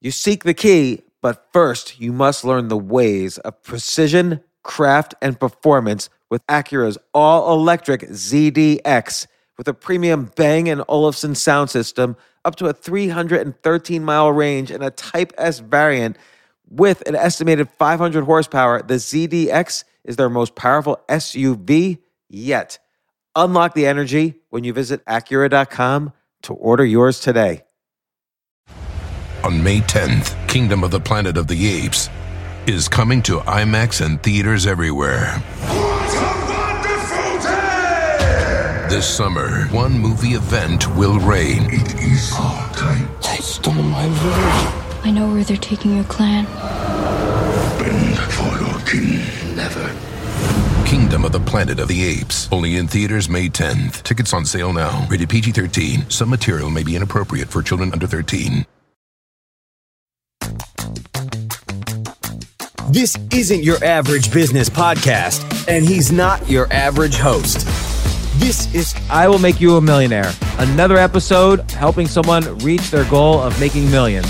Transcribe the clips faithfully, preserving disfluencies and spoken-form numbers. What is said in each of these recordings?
You seek the key, but first you must learn the ways of precision, craft, and performance with Acura's all-electric Z D X. With a premium Bang and Olufsen sound system, up to a three hundred thirteen mile range, and a Type S variant with an estimated five hundred horsepower, the Z D X is their most powerful S U V yet. Unlock the energy when you visit Acura dot com to order yours today. On May tenth, Kingdom of the Planet of the Apes is coming to IMAX and theaters everywhere. What a wonderful day! This summer, one movie event will reign. It is our time. They stole my village. I know where they're taking your clan. Bend for your king. Never. Kingdom of the Planet of the Apes. Only in theaters May tenth. Tickets on sale now. Rated P G thirteen. Some material may be inappropriate for children under thirteen. This isn't your average business podcast, and he's not your average host. This is I Will Make You a Millionaire, another episode helping someone reach their goal of making millions.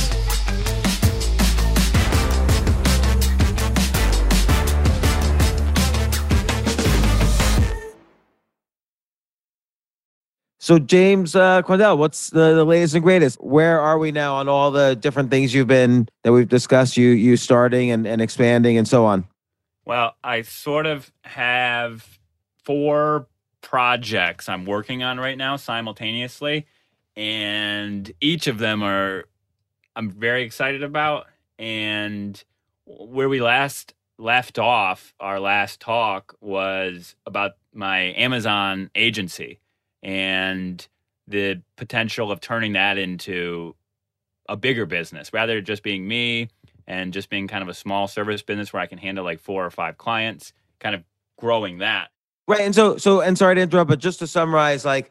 So James uh, Quandel, what's the, the latest and greatest? Where are we now on all the different things you've been, that we've discussed, you you starting and, and expanding and so on? Well, I sort of have four projects I'm working on right now simultaneously, and each of them are I'm very excited about. And where we last left off, our last talk was about my Amazon agency and the potential of turning that into a bigger business, rather than just being me and just being kind of a small service business where I can handle like four or five clients, kind of growing that. Right. And so, so, and sorry to interrupt, but just to summarize, like,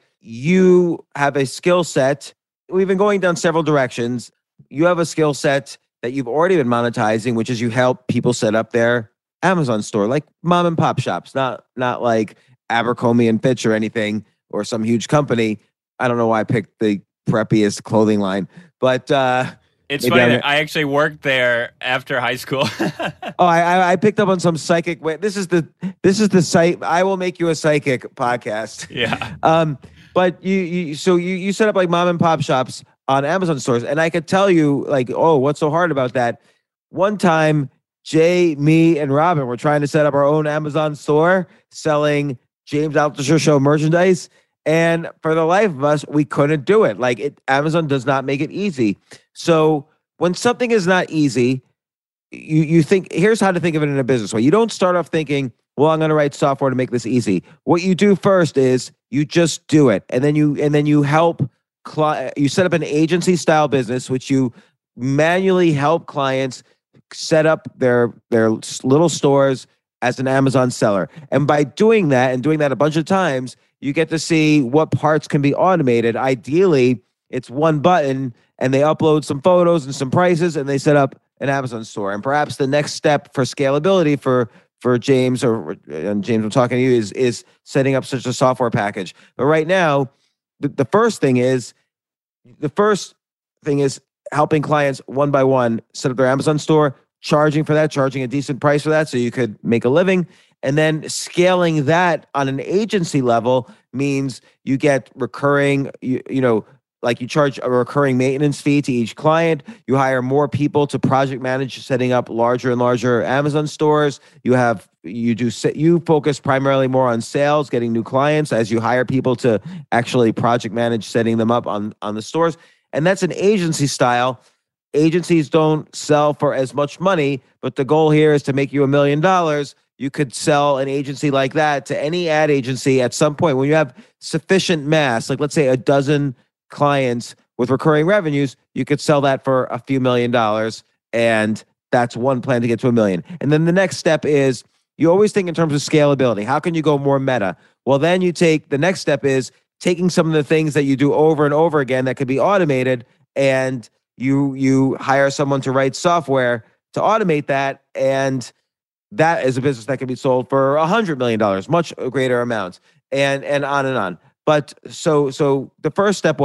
you have a skill set. We've been going down several directions. You have a skill set that you've already been monetizing, which is you help people set up their Amazon store, like mom and pop shops, not, not like Abercrombie and Fitch or anything, or some huge company. I don't know why I picked the preppiest clothing line, but uh, it's funny that I actually worked there after high school. oh, I I picked up on some psychic way. This is the this is the site. I Will Make You a Psychic podcast. Yeah. Um, but you you so you you set up like mom and pop shops on Amazon stores, and I could tell you like, oh, what's so hard about that? One time, Jay, me, and Robin were trying to set up our own Amazon store selling James Altucher Show merchandise. And for the life of us, we couldn't do it. Like it, Amazon does not make it easy. So when something is not easy, you you think, here's how to think of it in a business way. You don't start off thinking, well, I'm going to write software to make this easy. What you do first is you just do it. And then you, and then you help, cli- you set up an agency style business, which you manually help clients set up their, their little stores as an Amazon seller. And by doing that and doing that a bunch of times, you get to see what parts can be automated. Ideally, it's one button and they upload some photos and some prices and they set up an Amazon store. And perhaps the next step for scalability for, for James, or and James, I'm talking to you, is, is setting up such a software package. But right now, the, the first thing is, the first thing is helping clients one by one set up their Amazon store, charging for that, charging a decent price for that so you could make a living. And then scaling that on an agency level means you get recurring, you, you know, like you charge a recurring maintenance fee to each client. You hire more people to project manage setting up larger and larger Amazon stores. You have, you do, you focus primarily more on sales, getting new clients as you hire people to actually project manage setting them up on, on the stores. And that's an agency style. Agencies don't sell for as much money, but the goal here is to make you a million dollars. You could sell an agency like that to any ad agency at some point. When you have sufficient mass, like let's say a dozen clients with recurring revenues, you could sell that for a few million dollars. And that's one plan to get to a million. And then the next step is you always think in terms of scalability. How can you go more meta? Well, then you take, the next step is taking some of the things that you do over and over again that could be automated, and you you hire someone to write software to automate that, and that is a business that can be sold for a hundred million dollars, much greater amounts, and and on and on. But so so the first step was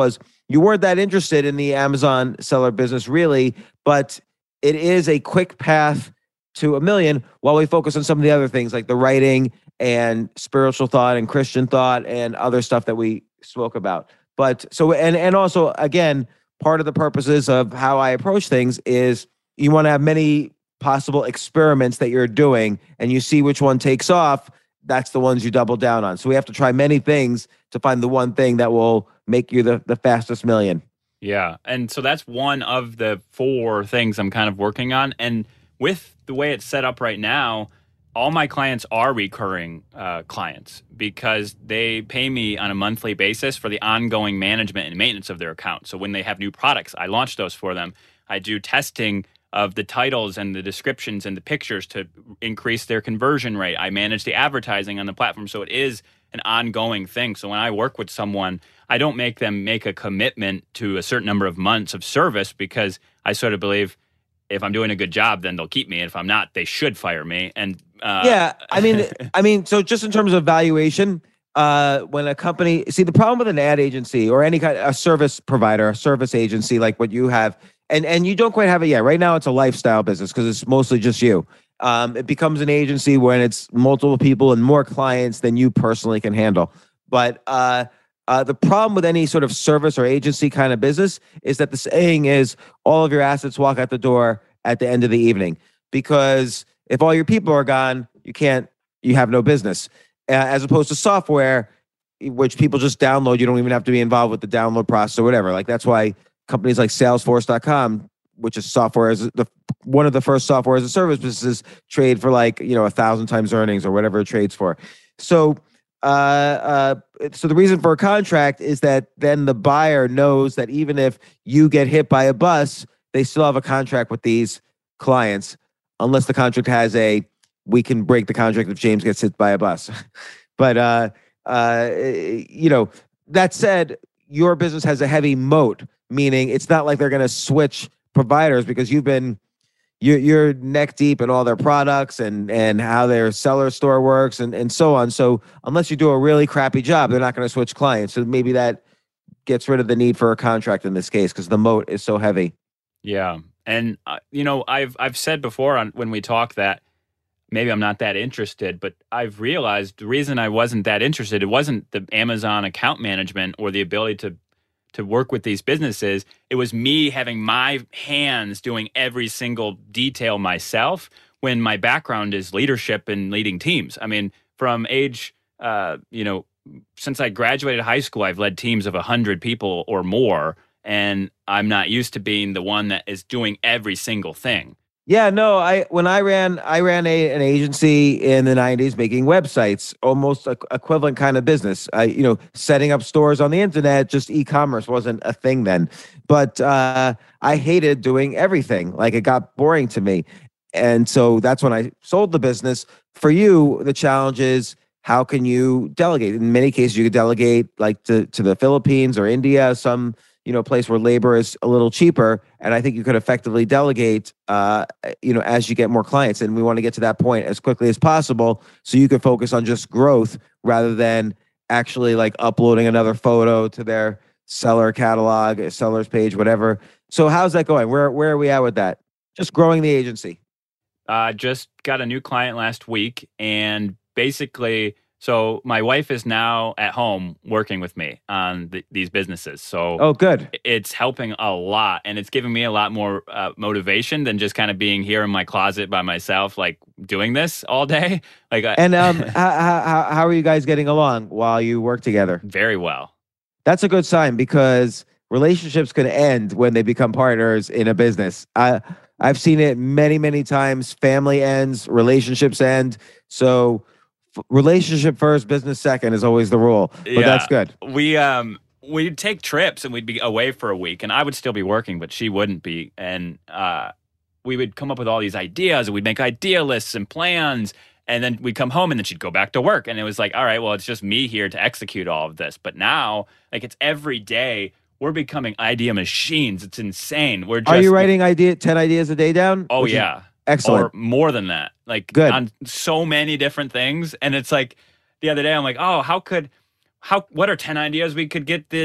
you weren't that interested in the Amazon seller business really, but it is a quick path to a million while we focus on some of the other things like the writing and spiritual thought and Christian thought and other stuff that we spoke about. But so, and, and also again, part of the purposes of how I approach things is you want to have many possible experiments that you're doing and you see which one takes off. That's the ones you double down on. So we have to try many things to find the one thing that will make you the, the fastest million. Yeah. And so that's one of the four things I'm kind of working on. And with the way it's set up right now, all my clients are recurring uh, clients because they pay me on a monthly basis for the ongoing management and maintenance of their account. So when they have new products, I launch those for them. I do testing of the titles and the descriptions and the pictures to increase their conversion rate. I manage the advertising on the platform. So it is an ongoing thing. So when I work with someone, I don't make them make a commitment to a certain number of months of service because I sort of believe if I'm doing a good job, then they'll keep me. And if I'm not, they should fire me. And uh, yeah, I mean, I mean, so just in terms of valuation, uh, when a company, see the problem with an ad agency or any kind of a service provider, a service agency like what you have, and and you don't quite have it yet. Right now, it's a lifestyle business because it's mostly just you. Um, it becomes an agency when it's multiple people and more clients than you personally can handle. But uh, uh, the problem with any sort of service or agency kind of business is that the saying is all of your assets walk out the door at the end of the evening. Because if all your people are gone, you can't, you have no business. Uh, as opposed to software, which people just download. You don't even have to be involved with the download process or whatever. Like that's why companies like Salesforce dot com, which is software as the one of the first software as a service businesses, trade for like, you know, a thousand times earnings or whatever it trades for. So, uh, uh, so the reason for a contract is that then the buyer knows that even if you get hit by a bus, they still have a contract with these clients, unless the contract has a, we can break the contract if James gets hit by a bus. But, uh, uh, you know, that said, your business has a heavy moat, meaning it's not like they're going to switch providers because you've been, you're, you're neck deep in all their products and, and how their seller store works and, and so on. So unless you do a really crappy job, they're not going to switch clients. So maybe that gets rid of the need for a contract in this case because the moat is so heavy. Yeah. And, uh, you know, I've I've said before on when we talk that maybe I'm not that interested, but I've realized the reason I wasn't that interested, it wasn't the Amazon account management or the ability to to work with these businesses. It was me having my hands doing every single detail myself when my background is leadership and leading teams. I mean, from age, uh, you know, since I graduated high school, I've led teams of one hundred people or more. And I'm not used to being the one that is doing every single thing. Yeah, no, I when I ran I ran a an agency in the nineties making websites, almost a, equivalent kind of business. I you know, setting up stores on the internet, just e-commerce wasn't a thing then. But uh, I hated doing everything. Like it got boring to me. And so that's when I sold the business. For you, the challenge is how can you delegate? In many cases, you could delegate like to, to the Philippines or India, some you know, place where labor is a little cheaper. And I think you could effectively delegate, uh, you know, as you get more clients. And we want to get to that point as quickly as possible so you can focus on just growth rather than actually like uploading another photo to their seller catalog, seller's page, whatever. So how's that going? Where, where are we at with that? Just growing the agency. Uh, just got a new client last week. And basically, so my wife is now at home working with me on th- these businesses. So oh, good. It's helping a lot, and it's giving me a lot more uh, motivation than just kind of being here in my closet by myself, like doing this all day. Like, I, and um, how, how how are you guys getting along while you work together? Very well. That's a good sign because relationships can end when they become partners in a business. I I've seen it many many times. Family ends, relationships end. So. Relationship first, business second is always the rule, but yeah, that's good. We um we'd take trips and we'd be away for a week, and I would still be working, but she wouldn't be. And uh, we would come up with all these ideas, and we'd make idea lists and plans, and then we'd come home, and then she'd go back to work, and it was like, all right, well, it's just me here to execute all of this. But now, like, it's every day. We're becoming idea machines. It's insane. We're just, are you writing idea ten ideas a day down? Oh yeah. Excellent. Or more than that. Like Good. On so many different things. And it's like the other day I'm like, oh, how could how what are ten ideas we could get the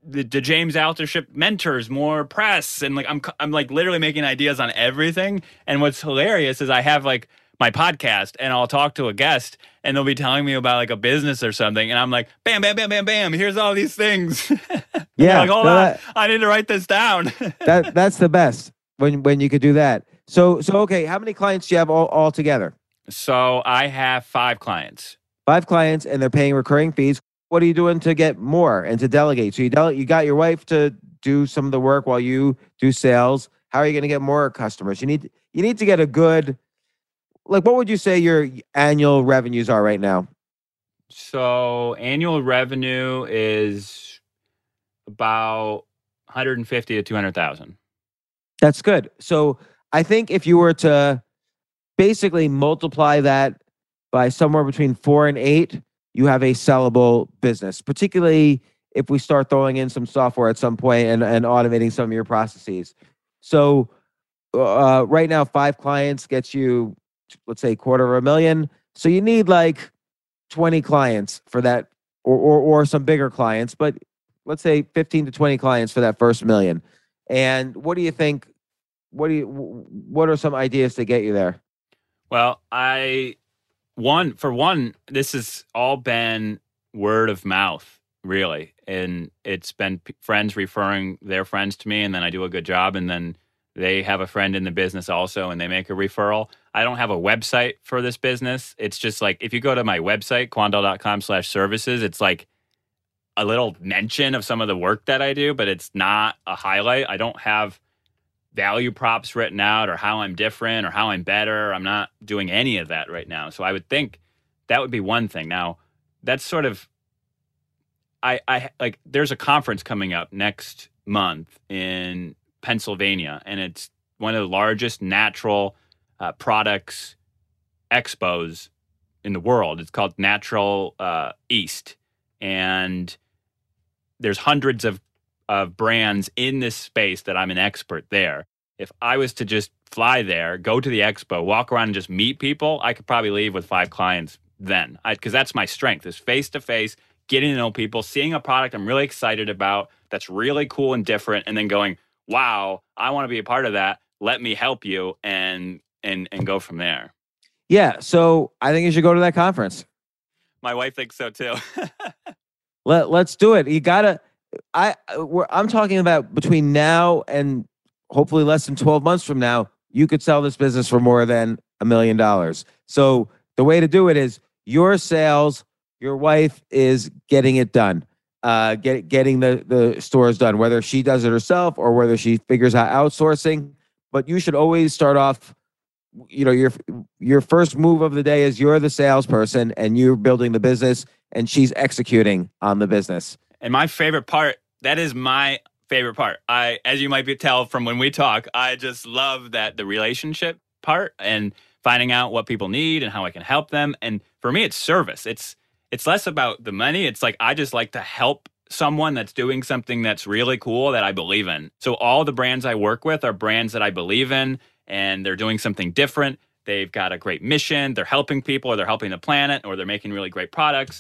the, the James Altucher mentors, more press, and like I'm I'm like literally making ideas on everything. And what's hilarious is I have like my podcast, and I'll talk to a guest, and they'll be telling me about like a business or something, and I'm like, bam, bam, bam, bam, bam. Here's all these things. Yeah, like, hold no, on, that, I need to write this down. that that's the best when when you could do that. So so okay, how many clients do you have all, all together? So I have five clients. Five clients, and they're paying recurring fees. What are you doing to get more and to delegate? So you dele- you got your wife to do some of the work while you do sales. How are you going to get more customers? You need you need to get a good, like, what would you say your annual revenues are right now? So annual revenue is about one hundred fifty to two hundred thousand. That's good. So I think if you were to basically multiply that by somewhere between four and eight, you have a sellable business, particularly if we start throwing in some software at some point and, and automating some of your processes. So uh, right now, five clients gets you, let's say, quarter of a million. So you need like twenty clients for that, or, or, or some bigger clients, but let's say fifteen to twenty clients for that first million. And what do you think? What do you, what are some ideas to get you there? Well, I, one, for one, this has all been word of mouth, really. And it's been p- friends referring their friends to me, and then I do a good job, and then they have a friend in the business also, and they make a referral. I don't have a website for this business. It's just like, if you go to my website, quandale.com slash services, it's like a little mention of some of the work that I do, but it's not a highlight. I don't have value props written out or how I'm different or how I'm better. I'm not doing any of that right now. So I would think that would be one thing. Now, that's sort of, I, I like, there's a conference coming up next month in Pennsylvania, and it's one of the largest natural uh, products expos in the world. It's called Natural uh, East, and there's hundreds of of brands in this space that I'm an expert there. If I was to just fly there, go to the expo, walk around and just meet people, I could probably leave with five clients then. Because that's my strength, is face-to-face, getting to know people, seeing a product I'm really excited about that's really cool and different, and then going, wow, I want to be a part of that. Let me help you, and and and go from there. Yeah, so I think you should go to that conference. My wife thinks so too. Let, let's do it. You got to... I we're, I'm talking about between now and hopefully less than twelve months from now, you could sell this business for more than a million dollars. So the way to do it is your sales, your wife is getting it done, uh, get, getting the, the stores done, whether she does it herself or whether she figures out outsourcing. But you should always start off, you know, your your first move of the day is you're the salesperson and you're building the business and she's executing on the business. And my favorite part, that is my favorite part. I, as you might be tell from when we talk, I just love that the relationship part and finding out what people need and how I can help them. And for me, it's service. It's it's less about the money. It's like, I just like to help someone that's doing something that's really cool that I believe in. So all the brands I work with are brands that I believe in, and they're doing something different. They've got a great mission. They're helping people, or they're helping the planet, or they're making really great products.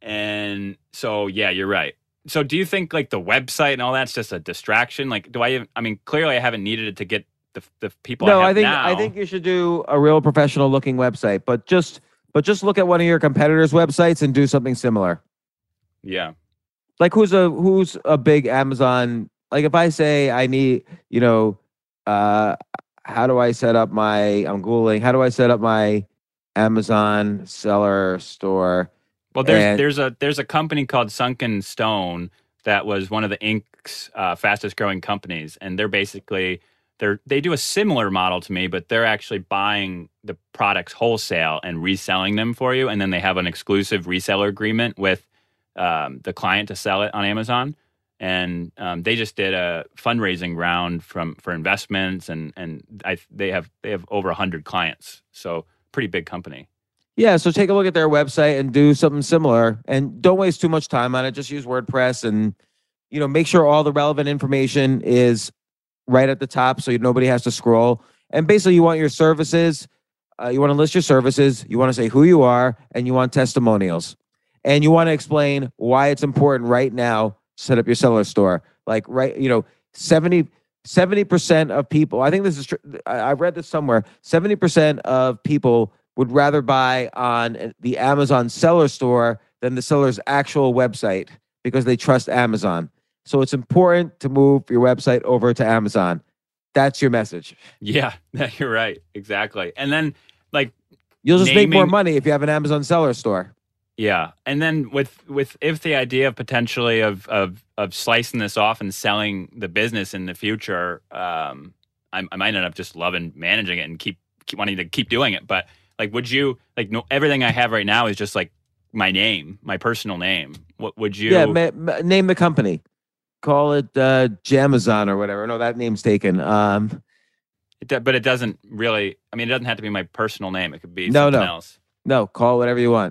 And so, yeah, you're right. So do you think like the website and all that's just a distraction? Like, do I even, I mean, clearly I haven't needed it to get the, the people No, I have I think now. I think you should do a real professional looking website, but just but just look at one of your competitors' websites and do something similar. Yeah. Like who's a who's a big Amazon, like if I say I need, you know, uh how do I set up my I'm Googling, how do I set up my Amazon seller store? Well, there's And- there's a there's a company called Sunken Stone that was one of the Incorporated's uh, fastest growing companies, and they're basically they're they do a similar model to me, but they're actually buying the products wholesale and reselling them for you, and then they have an exclusive reseller agreement with um, the client to sell it on Amazon. And um, they just did a fundraising round from for investments, and and I, they have they have over a hundred clients, so pretty big company. Yeah, so take a look at their website and do something similar, and don't waste too much time on it. Just use WordPress, and you know, make sure all the relevant information is right at the top, so nobody has to scroll. And basically, you want your services, uh, you want to list your services, you want to say who you are, and you want testimonials, and you want to explain why it's important right now set up your seller store. Like, right, you know, seventy percent of people, I think this is true. I I read this somewhere. seventy percent of people would rather buy on the Amazon seller store than the seller's actual website because they trust Amazon. So it's important to move your website over to Amazon. That's your message. Yeah, you're right. Exactly. And then like You'll just make more naming- money if you have an Amazon seller store. Yeah, and then with with if the idea of potentially of of of slicing this off and selling the business in the future, um, I, I might end up just loving managing it and keep, keep wanting to keep doing it. But like, would you like no, everything I have right now is just like my name, my personal name. What would you? Yeah, ma- ma- name the company. Call it uh, Jamazon or whatever. No, that name's taken. Um, It, do- but it doesn't really. I mean, it doesn't have to be my personal name. It could be No, something no. else. no, call it whatever you want.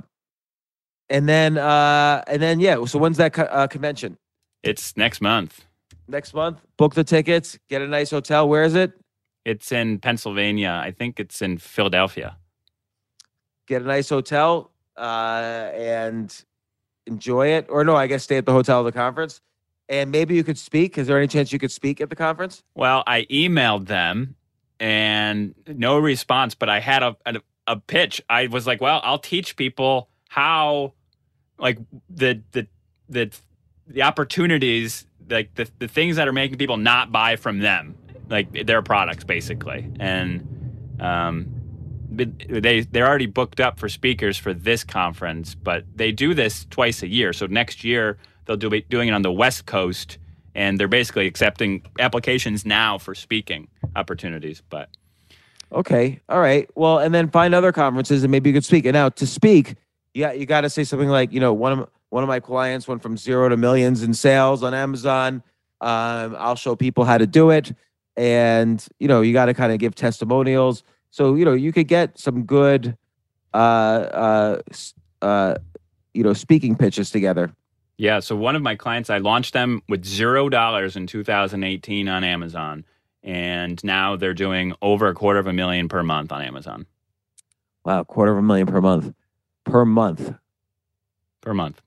And then, uh, and then, yeah. So when's that co- uh, convention? It's next month. Next month. Book the tickets. Get a nice hotel. Where is it? It's in Pennsylvania. I think it's in Philadelphia. Get a nice hotel uh, and enjoy it. Or no, I guess stay at the hotel of the conference. And maybe you could speak. Is there any chance you could speak at the conference? Well, I emailed them and no response, but I had a, a a pitch. I was like, well, I'll teach people how like the the the the opportunities, like the, the things that are making people not buy from them, like their products basically. And um they they're already booked up for speakers for this conference, but they do this twice a year. So next year they'll do be doing it on the West Coast, and they're basically accepting applications now for speaking opportunities. But Okay. All right. Well, and then find other conferences and maybe you could speak. And now to speak, yeah, you got to say something like, you know, one of one of my clients went from zero to millions in sales on Amazon. Um, I'll show people how to do it, and you know, you got to kind of give testimonials. So you know, you could get some good, uh, uh, s- uh, you know, speaking pitches together. yeah, so one of my clients, I launched them with zero dollars in two thousand eighteen on Amazon, and now they're doing over a quarter of a million per month on Amazon. Wow, quarter of a million per month, per month. Per month.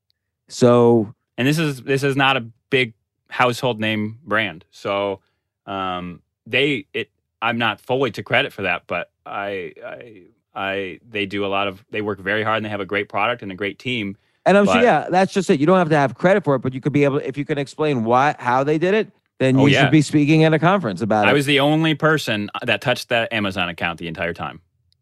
So And this is this is not a big household name brand. So um, they it I'm not fully to credit for that, but I I I they do a lot of they work very hard and they have a great product and a great team. And I'm sure, But- yeah, that's just it. You don't have to have credit for it, but you could be able, if you can explain why, how they did it, then Oh, you yeah. should be speaking at a conference about it. I was the only person that touched that Amazon account the entire time.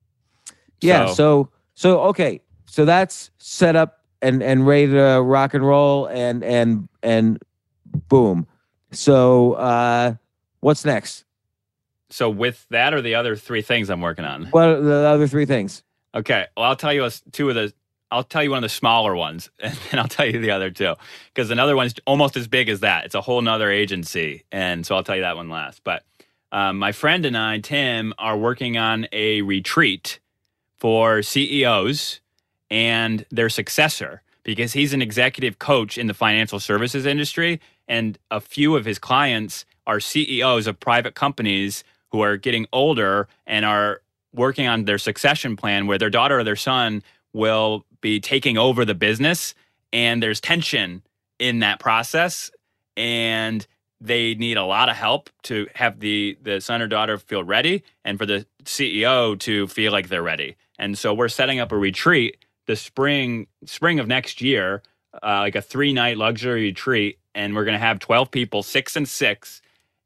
yeah. So- So, so okay, so that's set up and and ready to rock and roll, and and and boom. So, uh, what's next? So with that or the other three things I'm working on. What are the other three things? Okay. Well, I'll tell you a, two of the. I'll tell you one of the smaller ones, and then I'll tell you the other two, because another one's almost as big as that. It's a whole nother agency, and so I'll tell you that one last. But um, my friend and I, Tim, are working on a retreat for C E Os and their successor, because he's an executive coach in the financial services industry, and a few of his clients are C E Os of private companies who are getting older and are working on their succession plan, where their daughter or their son will be taking over the business, and there's tension in that process, and they need a lot of help to have the the son or daughter feel ready, and for the C E O to feel like they're ready. And so we're setting up a retreat the spring spring of next year, uh, like a three night luxury retreat, and we're gonna have twelve people, six and six,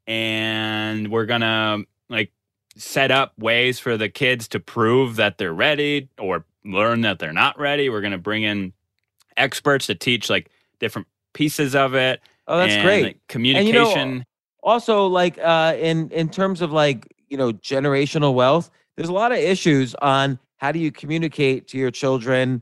and we're gonna like set up ways for the kids to prove that they're ready or learn that they're not ready. We're going to bring in experts to teach like different pieces of it. Oh, that's and, great. like, communication. Also, like uh, in in terms of like you know generational wealth, there's a lot of issues on how do you communicate to your children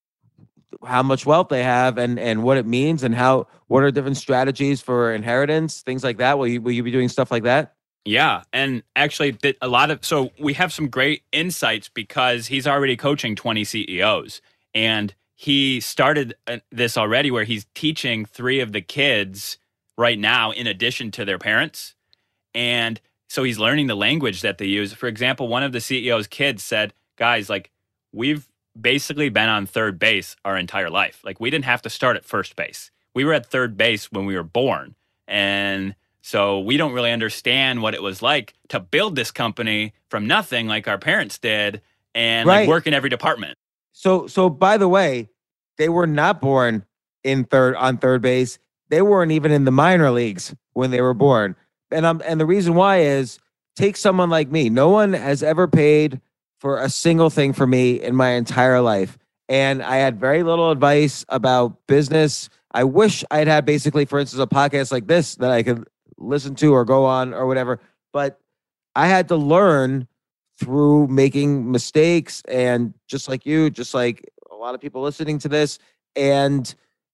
how much wealth they have and and what it means, and how what are different strategies for inheritance, things like that. Will you will you be doing stuff like that? Yeah. And actually, th- a lot of, so we have some great insights because he's already coaching twenty C E Os. And he started uh, this already where he's teaching three of the kids right now in addition to their parents. And so he's learning the language that they use. For example, one of the C E O's kids said, guys, like, we've basically been on third base our entire life. Like, we didn't have to start at first base. we were at third base when we were born. And so we don't really understand what it was like to build this company from nothing like our parents did and Right. like work in every department. So, so by the way, they were not born in third on third base. They weren't even in the minor leagues when they were born. And um, and the reason why is take someone like me. No one has ever paid for a single thing for me in my entire life. And I had very little advice about business. I wish I'd had basically, for instance, a podcast like this that I could listen to or go on or whatever. But I had to learn through making mistakes, and just like you, just like a lot of people listening to this. And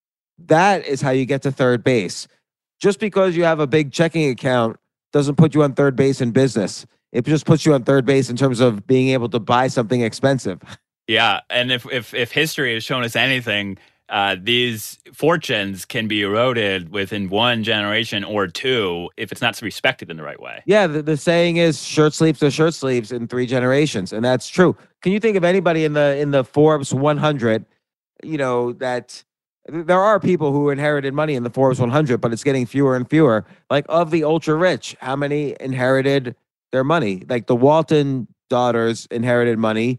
that is how you get to third base. Just because you have a big checking account doesn't put you on third base in business. It just puts you on third base in terms of being able to buy something expensive. Yeah, and if if, if history has shown us anything, uh, these fortunes can be eroded within one generation or two if it's not respected in the right way. Yeah, the, the saying is shirt sleeves to shirt sleeves in three generations, and that's true. Can you think of anybody in the in the Forbes one hundred, you know, that there are people who inherited money in the Forbes one hundred, but it's getting fewer and fewer. Like of the ultra rich, how many inherited their money? Like the Walton daughters inherited money,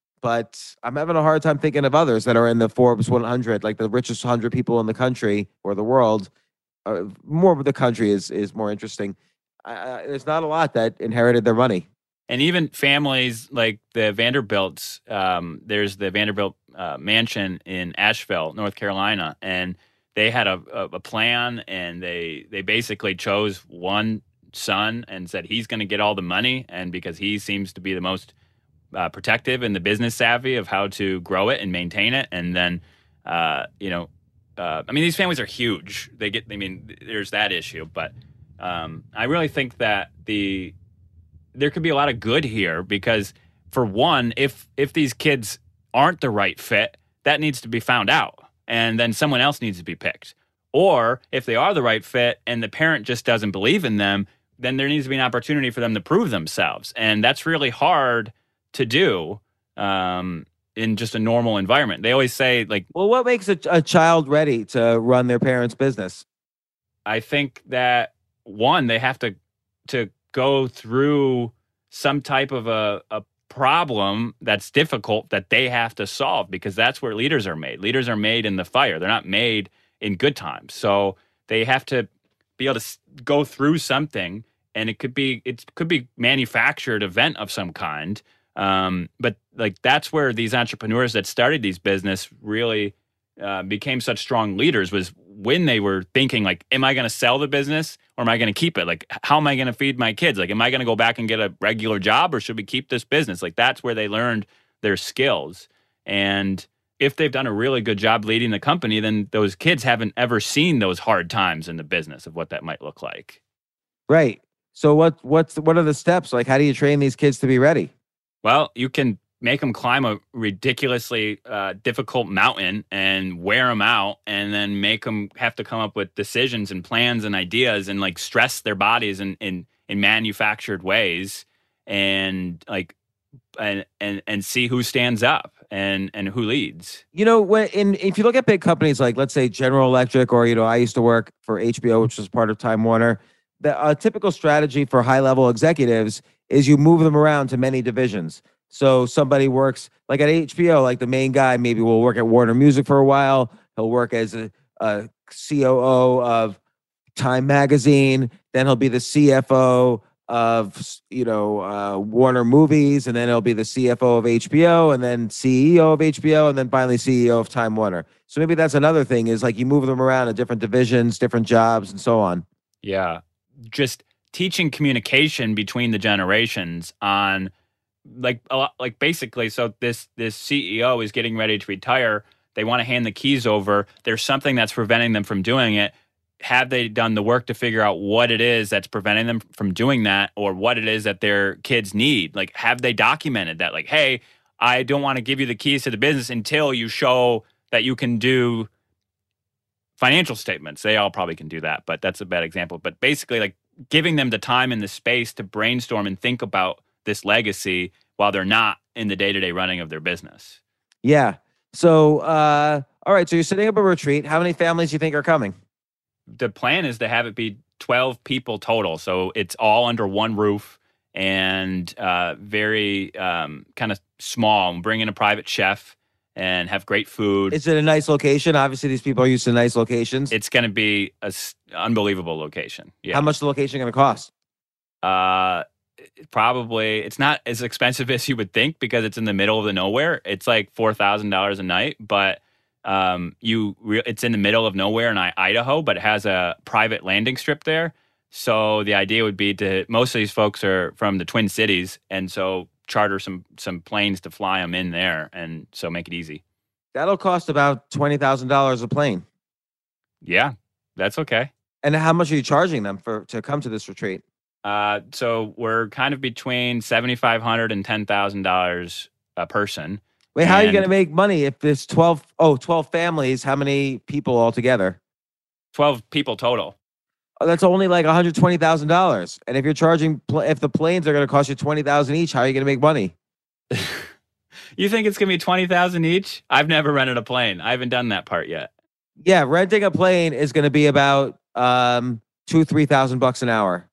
but I'm having a hard time thinking of others that are in the Forbes one hundred, like the richest one hundred people in the country or the world. Uh, more of the country is is more interesting. Uh, there's not a lot that inherited their money. And even families like the Vanderbilts, um, there's the Vanderbilt uh, mansion in Asheville, North Carolina, and they had a, a, a plan, and they they basically chose one son and said he's going to get all the money, and because he seems to be the most uh, protective and the business savvy of how to grow it and maintain it, and then uh, you know, uh, I mean, these families are huge. They get, I mean, there's that issue, but um, I really think that the there could be a lot of good here because, for one, if if these kids aren't the right fit, that needs to be found out, and then someone else needs to be picked. Or if they are the right fit and the parent just doesn't believe in them, then there needs to be an opportunity for them to prove themselves, and that's really hard to do um, in just a normal environment. They always say, like, Well, what makes a, a child ready to run their parents' business? I think that one, they have to to go through some type of a, a problem that's difficult that they have to solve, because that's where leaders are made. Leaders are made in the fire. They're not made in good times. So they have to be able to s- go through something, and it could be it could be manufactured event of some kind. Um, but like that's where these entrepreneurs that started these business really uh, became such strong leaders, was when they were thinking like, am I going to sell the business or am I going to keep it? Like, how am I going to feed my kids? Like, am I going to go back and get a regular job, or should we keep this business? Like, that's where they learned their skills. And if they've done a really good job leading the company, then those kids haven't ever seen those hard times in the business of what that might look like. Right. So what what's what are the steps? Like, how do you train these kids to be ready? Well, you can make them climb a ridiculously uh, difficult mountain and wear them out, and then make them have to come up with decisions and plans and ideas, and like stress their bodies in in, in manufactured ways, and like and, and and see who stands up and and who leads. You know, when in if you look at big companies like, let's say, General Electric, or, you know, I used to work for H B O, which was part of Time Warner. The uh, typical strategy for high level executives is you move them around to many divisions. So somebody works like at H B O, like the main guy maybe will work at Warner Music for a while. He'll work as a, a C O O of Time Magazine. Then he'll be the C F O of, you know, uh, Warner Movies, and then he'll be the C F O of H B O, and then C E O of H B O, and then finally C E O of Time Warner. So maybe that's another thing, is like you move them around to different divisions, different jobs, and so on. Yeah, just teaching communication between the generations on like a lot, like basically. So this this C E O is getting ready to retire. They want to hand the keys over. There's something that's preventing them from doing it. Have they done the work to figure out what it is that's preventing them from doing that, or what it is that their kids need? Like, have they documented that? Like, hey, I don't want to give you the keys to the business until you show that you can do financial statements. They all probably can do that, but that's a bad example. But basically, like, giving them the time and the space to brainstorm and think about this legacy while they're not in the day-to-day running of their business. Yeah. So, uh, All right. So you're setting up a retreat. How many families do you think are coming? The plan is to have it be twelve people total. So it's all under one roof and uh, very um, kind of small. Bring in a private chef and have great food. Is it a nice location? Obviously, these people are used to nice locations. It's going to be an unbelievable location. Yeah. How much the location going to cost? Uh, probably, it's not as expensive as you would think because it's in the middle of the nowhere. It's like four thousand dollars a night, but um, you re- it's in the middle of nowhere in I- Idaho, but it has a private landing strip there. So the idea would be to, most of these folks are from the Twin Cities, and so charter some some planes to fly them in there, and so make it easy. That'll cost about twenty thousand dollars a plane. Yeah, that's okay. And how much are you charging them for to come to this retreat? Uh, so we're kind of between seventy-five hundred dollars and ten thousand dollars a person. Wait, how are you And- going to make money if there's twelve, oh, twelve families? How many people altogether? twelve people total. Oh, that's only like one hundred twenty thousand dollars. And if you're charging, pl- if the planes are going to cost you twenty thousand dollars each, how are you going to make money? You think it's going to be twenty thousand dollars each? I've never rented a plane. I haven't done that part yet. Yeah, renting a plane is going to be about um, two, three thousand bucks an hour.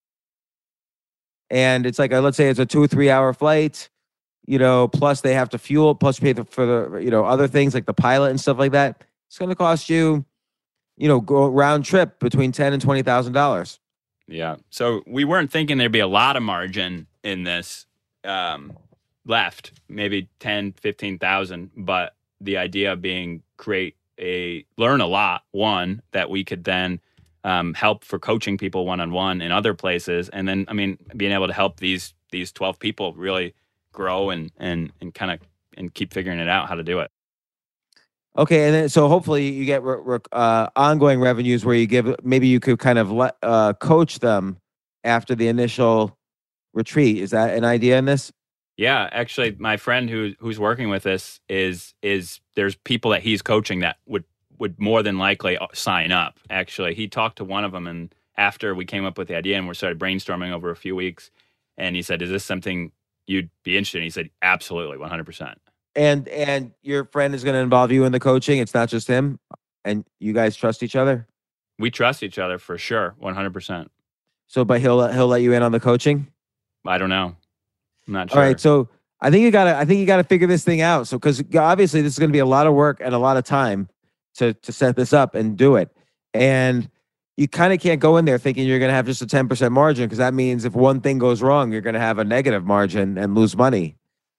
And it's like, a, let's say it's a two or three hour flight, you know, plus they have to fuel, plus pay the, for the, you know, other things like the pilot and stuff like that. It's going to cost you, you know, go round trip between ten and twenty thousand dollars. Yeah. So we weren't thinking there'd be a lot of margin in this um, left, maybe ten, fifteen thousand. But the idea being create a, learn a lot, one, that we could then um, help for coaching people one-on-one in other places. And then, I mean, being able to help these, these twelve people really grow and, and, and kind of, and keep figuring it out how to do it. Okay, and then so hopefully you get re- re- uh, ongoing revenues where you give, maybe you could kind of let uh, coach them after the initial retreat. Is that an idea in this? Yeah, actually, my friend who who's working with this is is there's people that he's coaching that would would more than likely sign up. Actually, he talked to one of them, and after we came up with the idea and we started brainstorming over a few weeks, and he said, "Is this something you'd be interested in?" He said, "Absolutely, one hundred percent." And and your friend is going to involve you in the coaching. It's not just him, and you guys trust each other. We trust each other for sure, one hundred percent. So, but he'll he'll let you in on the coaching. I don't know. I'm not sure. All right, so I think you gotta I think you gotta figure this thing out. So, because obviously this is going to be a lot of work and a lot of time to to set this up and do it, and you kind of can't go in there thinking you're going to have just a ten percent margin, because that means if one thing goes wrong, you're going to have a negative margin and lose money.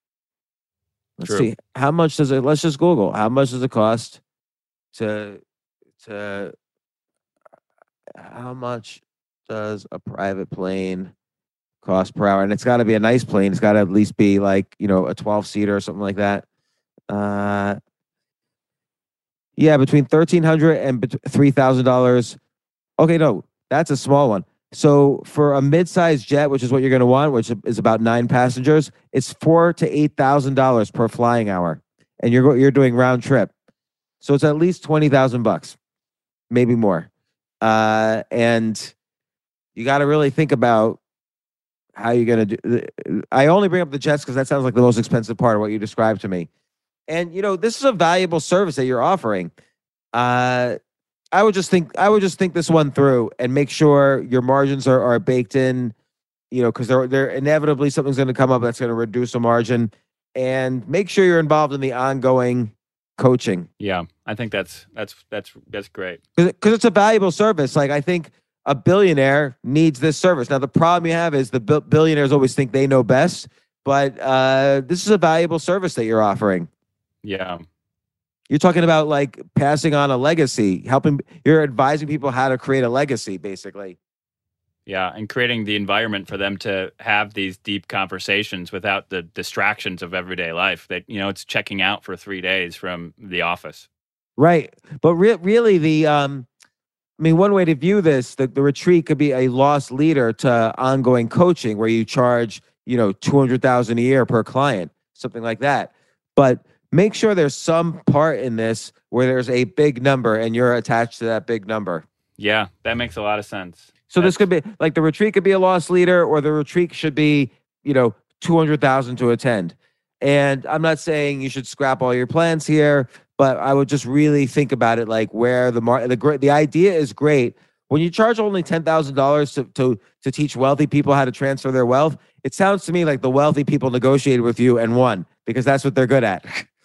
Let's True. see, how much does it? Let's just Google how much does it cost to to how much does a private plane cost per hour? And it's got to be a nice plane. It's got to at least be like, you know, a twelve seater or something like that. Uh, yeah, between thirteen hundred and three thousand dollars. Okay, no, that's a small one. So for a mid-sized jet, which is what you're going to want, which is about nine passengers, it's four to eight thousand dollars per flying hour, and you're go- you're doing round trip, so it's at least twenty thousand bucks, maybe more. Uh, and you got to really think about how you're going to do. I only bring up the jets because that sounds like the most expensive part of what you described to me. And you know, this is a valuable service that you're offering. Uh, I would just think I would just think this one through and make sure your margins are, are baked in, you know, because they're they're inevitably something's going to come up that's going to reduce a margin, and make sure you're involved in the ongoing coaching. Yeah, I think that's that's that's that's great. Because it's a valuable service. Like, I think a billionaire needs this service. Now, the problem you have is the bi- billionaires always think they know best, but uh, this is a valuable service that you're offering. Yeah. You're talking about like passing on a legacy, helping, you're advising people how to create a legacy, basically. Yeah, and creating the environment for them to have these deep conversations without the distractions of everyday life. That, you know, it's checking out for three days from the office. Right. But re- really, the, um, I mean, one way to view this, the, the retreat could be a lost leader to ongoing coaching where you charge, you know, two hundred thousand dollars a year per client, something like that. But make sure there's some part in this where there's a big number and you're attached to that big number. Yeah, that makes a lot of sense. So That's- this could be like the retreat could be a lost leader, or the retreat should be, you know, two hundred thousand to attend. And I'm not saying you should scrap all your plans here, but I would just really think about it, like where the mar- the great the idea is great. When you charge only ten thousand dollars to to to teach wealthy people how to transfer their wealth, it sounds to me like the wealthy people negotiated with you and won because that's what they're good at.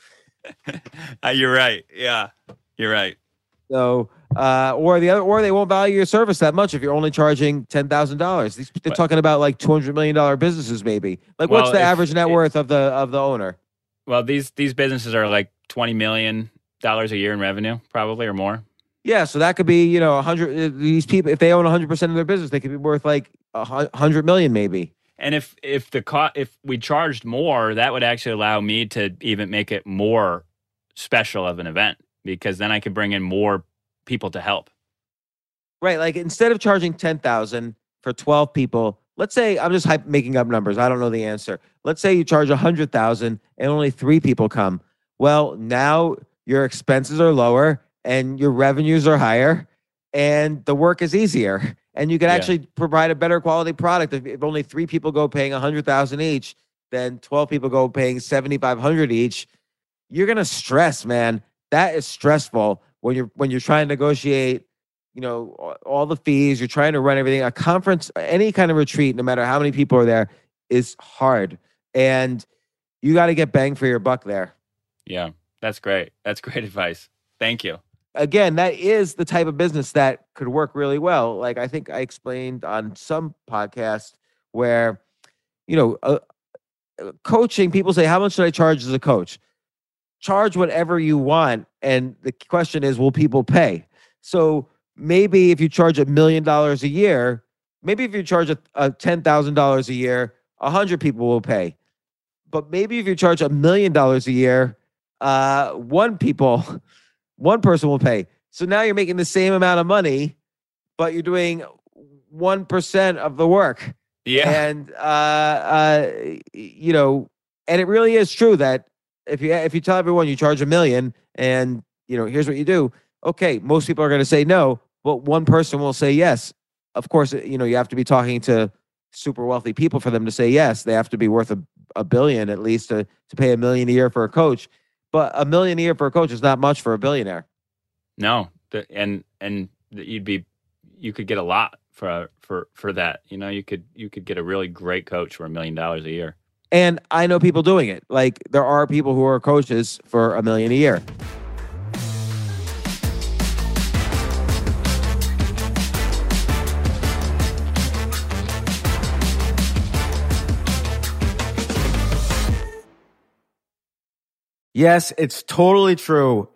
uh, you're right. Yeah, you're right. So, uh, or the other, or they won't value your service that much if you're only charging ten thousand dollars. These they're But- talking about like two hundred million dollar businesses, maybe. Like, Well, what's the if- average net if- worth of the of the owner? Well, these these businesses are like twenty million dollars a year in revenue, probably, or more. Yeah, so that could be, you know, a hundred. These people, if they own a hundred percent of their business, they could be worth like a hu- hundred million, maybe. And if if the co- if we charged more, that would actually allow me to even make it more special of an event, because then I could bring in more people to help. Right, like instead of charging ten thousand for twelve people, let's say I'm just hype making up numbers. I don't know the answer. Let's say you charge a hundred thousand and only three people come. Well, now your expenses are lower and your revenues are higher, and the work is easier, and you can Yeah. actually provide a better quality product. If, if only three people go paying a hundred thousand each, then twelve people go paying seventy five hundred each. You're gonna stress, man. That is stressful when you're when you're trying to negotiate, you know, all- all the fees. You're trying to run everything. A conference, any kind of retreat, no matter how many people are there, is hard, and you got to get bang for your buck there. Yeah, that's great. That's great advice. Thank you. Again, that is the type of business that could work really well. Like I think I explained on some podcast where, you know, uh, uh, coaching, people say, how much should I charge as a coach? Charge whatever you want. And the question is, will people pay? So maybe if you charge a million dollars a year, maybe if you charge a, a ten thousand dollars a year, a hundred people will pay. But maybe if you charge a million dollars a year, uh, one people, one person will pay. So now you're making the same amount of money, but you're doing one percent of the work. Yeah. And uh, uh, you know, and it really is true that if you if you tell everyone you charge a million, and you know, here's what you do. Okay, most people are going to say no, but one person will say yes. Of course, you know, you have to be talking to super wealthy people for them to say yes. They have to be worth a, a billion at least to to pay a million a year for a coach. But a million a year for a coach is not much for a billionaire. No, the, and and you'd be you could get a lot for for for that. You know, you could you could get a really great coach for a million dollars a year. And I know people doing it. Like there are people who are coaches for a million a year. Yes, it's totally true.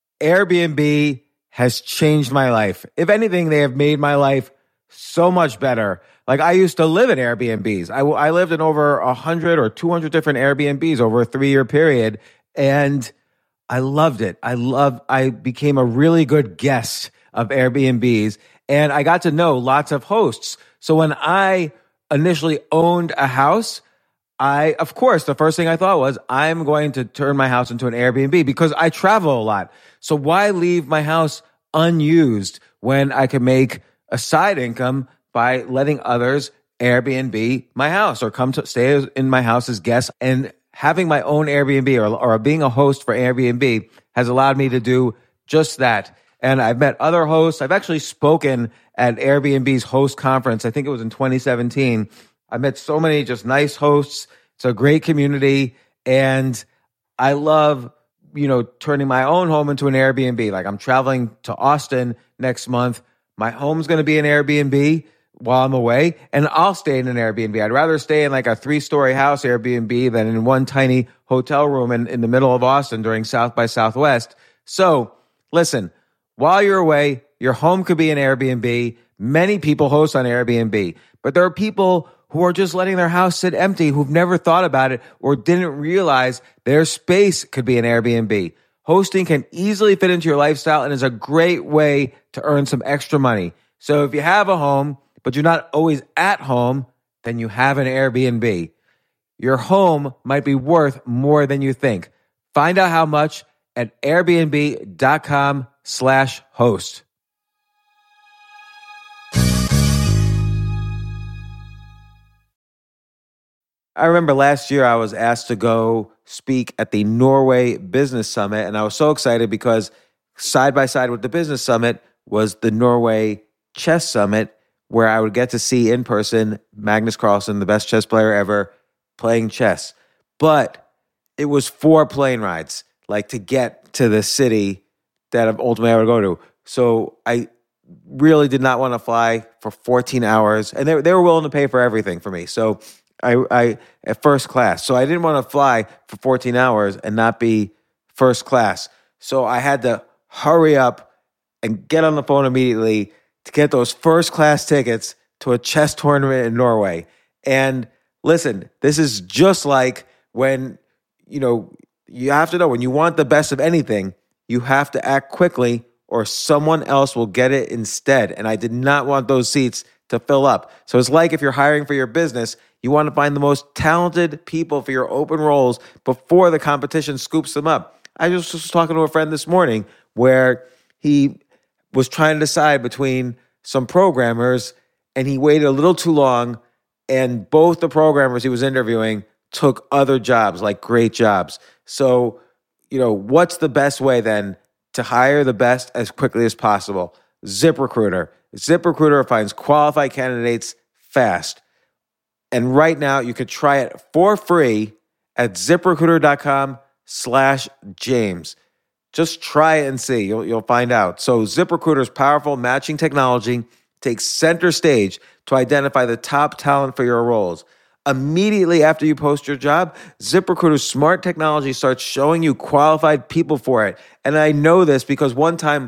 Airbnb has changed my life. If anything, they have made my life so much better. Like I used to live in Airbnbs. I, I lived in over one hundred or two hundred different Airbnbs over a three-year period, and I loved it. I loved, I became a really good guest of Airbnbs, and I got to know lots of hosts. So when I initially owned a house, I, of course, the first thing I thought was, I'm going to turn my house into an Airbnb because I travel a lot. So why leave my house unused when I can make a side income by letting others Airbnb my house or come to stay in my house as guests? And having my own Airbnb or, or being a host for Airbnb has allowed me to do just that. And I've met other hosts. I've actually spoken at Airbnb's host conference. I think it was in twenty seventeen. I met so many just nice hosts. It's a great community. And I love, you know, turning my own home into an Airbnb. Like I'm traveling to Austin next month. My home's going to be an Airbnb while I'm away, and I'll stay in an Airbnb. I'd rather stay in like a three-story house Airbnb than in one tiny hotel room in, in the middle of Austin during South by Southwest. So listen, while you're away, your home could be an Airbnb. Many people host on Airbnb, but there are people who are just letting their house sit empty, who've never thought about it or didn't realize their space could be an Airbnb. Hosting can easily fit into your lifestyle and is a great way to earn some extra money. So if you have a home, but you're not always at home, then you have an Airbnb. Your home might be worth more than you think. Find out how much at airbnb.com slash host. I remember last year I was asked to go speak at the Norway Business Summit, and I was so excited because side by side with the Business Summit was the Norway Chess Summit, where I would get to see in person Magnus Carlsen, the best chess player ever, playing chess. But it was four plane rides, like to get to the city that ultimately I would go to. So I really did not want to fly for fourteen hours, and they, they were willing to pay for everything for me. So I, I at first class. So I didn't want to fly for fourteen hours and not be first class. So I had to hurry up and get on the phone immediately to get those first class tickets to a chess tournament in Norway. And listen, this is just like when, you know, you have to know when you want the best of anything, you have to act quickly or someone else will get it instead. And I did not want those seats to fill up. So it's like if you're hiring for your business, you want to find the most talented people for your open roles before the competition scoops them up. I just was talking to a friend this morning where he was trying to decide between some programmers and he waited a little too long, and both the programmers he was interviewing took other jobs, like great jobs. So, you know, what's the best way then to hire the best as quickly as possible? ZipRecruiter. ZipRecruiter finds qualified candidates fast. And right now you could try it for free at ZipRecruiter.com slash James. Just try it and see. You'll, you'll find out. So ZipRecruiter's powerful matching technology takes center stage to identify the top talent for your roles. Immediately after you post your job, ZipRecruiter's smart technology starts showing you qualified people for it. And I know this because one time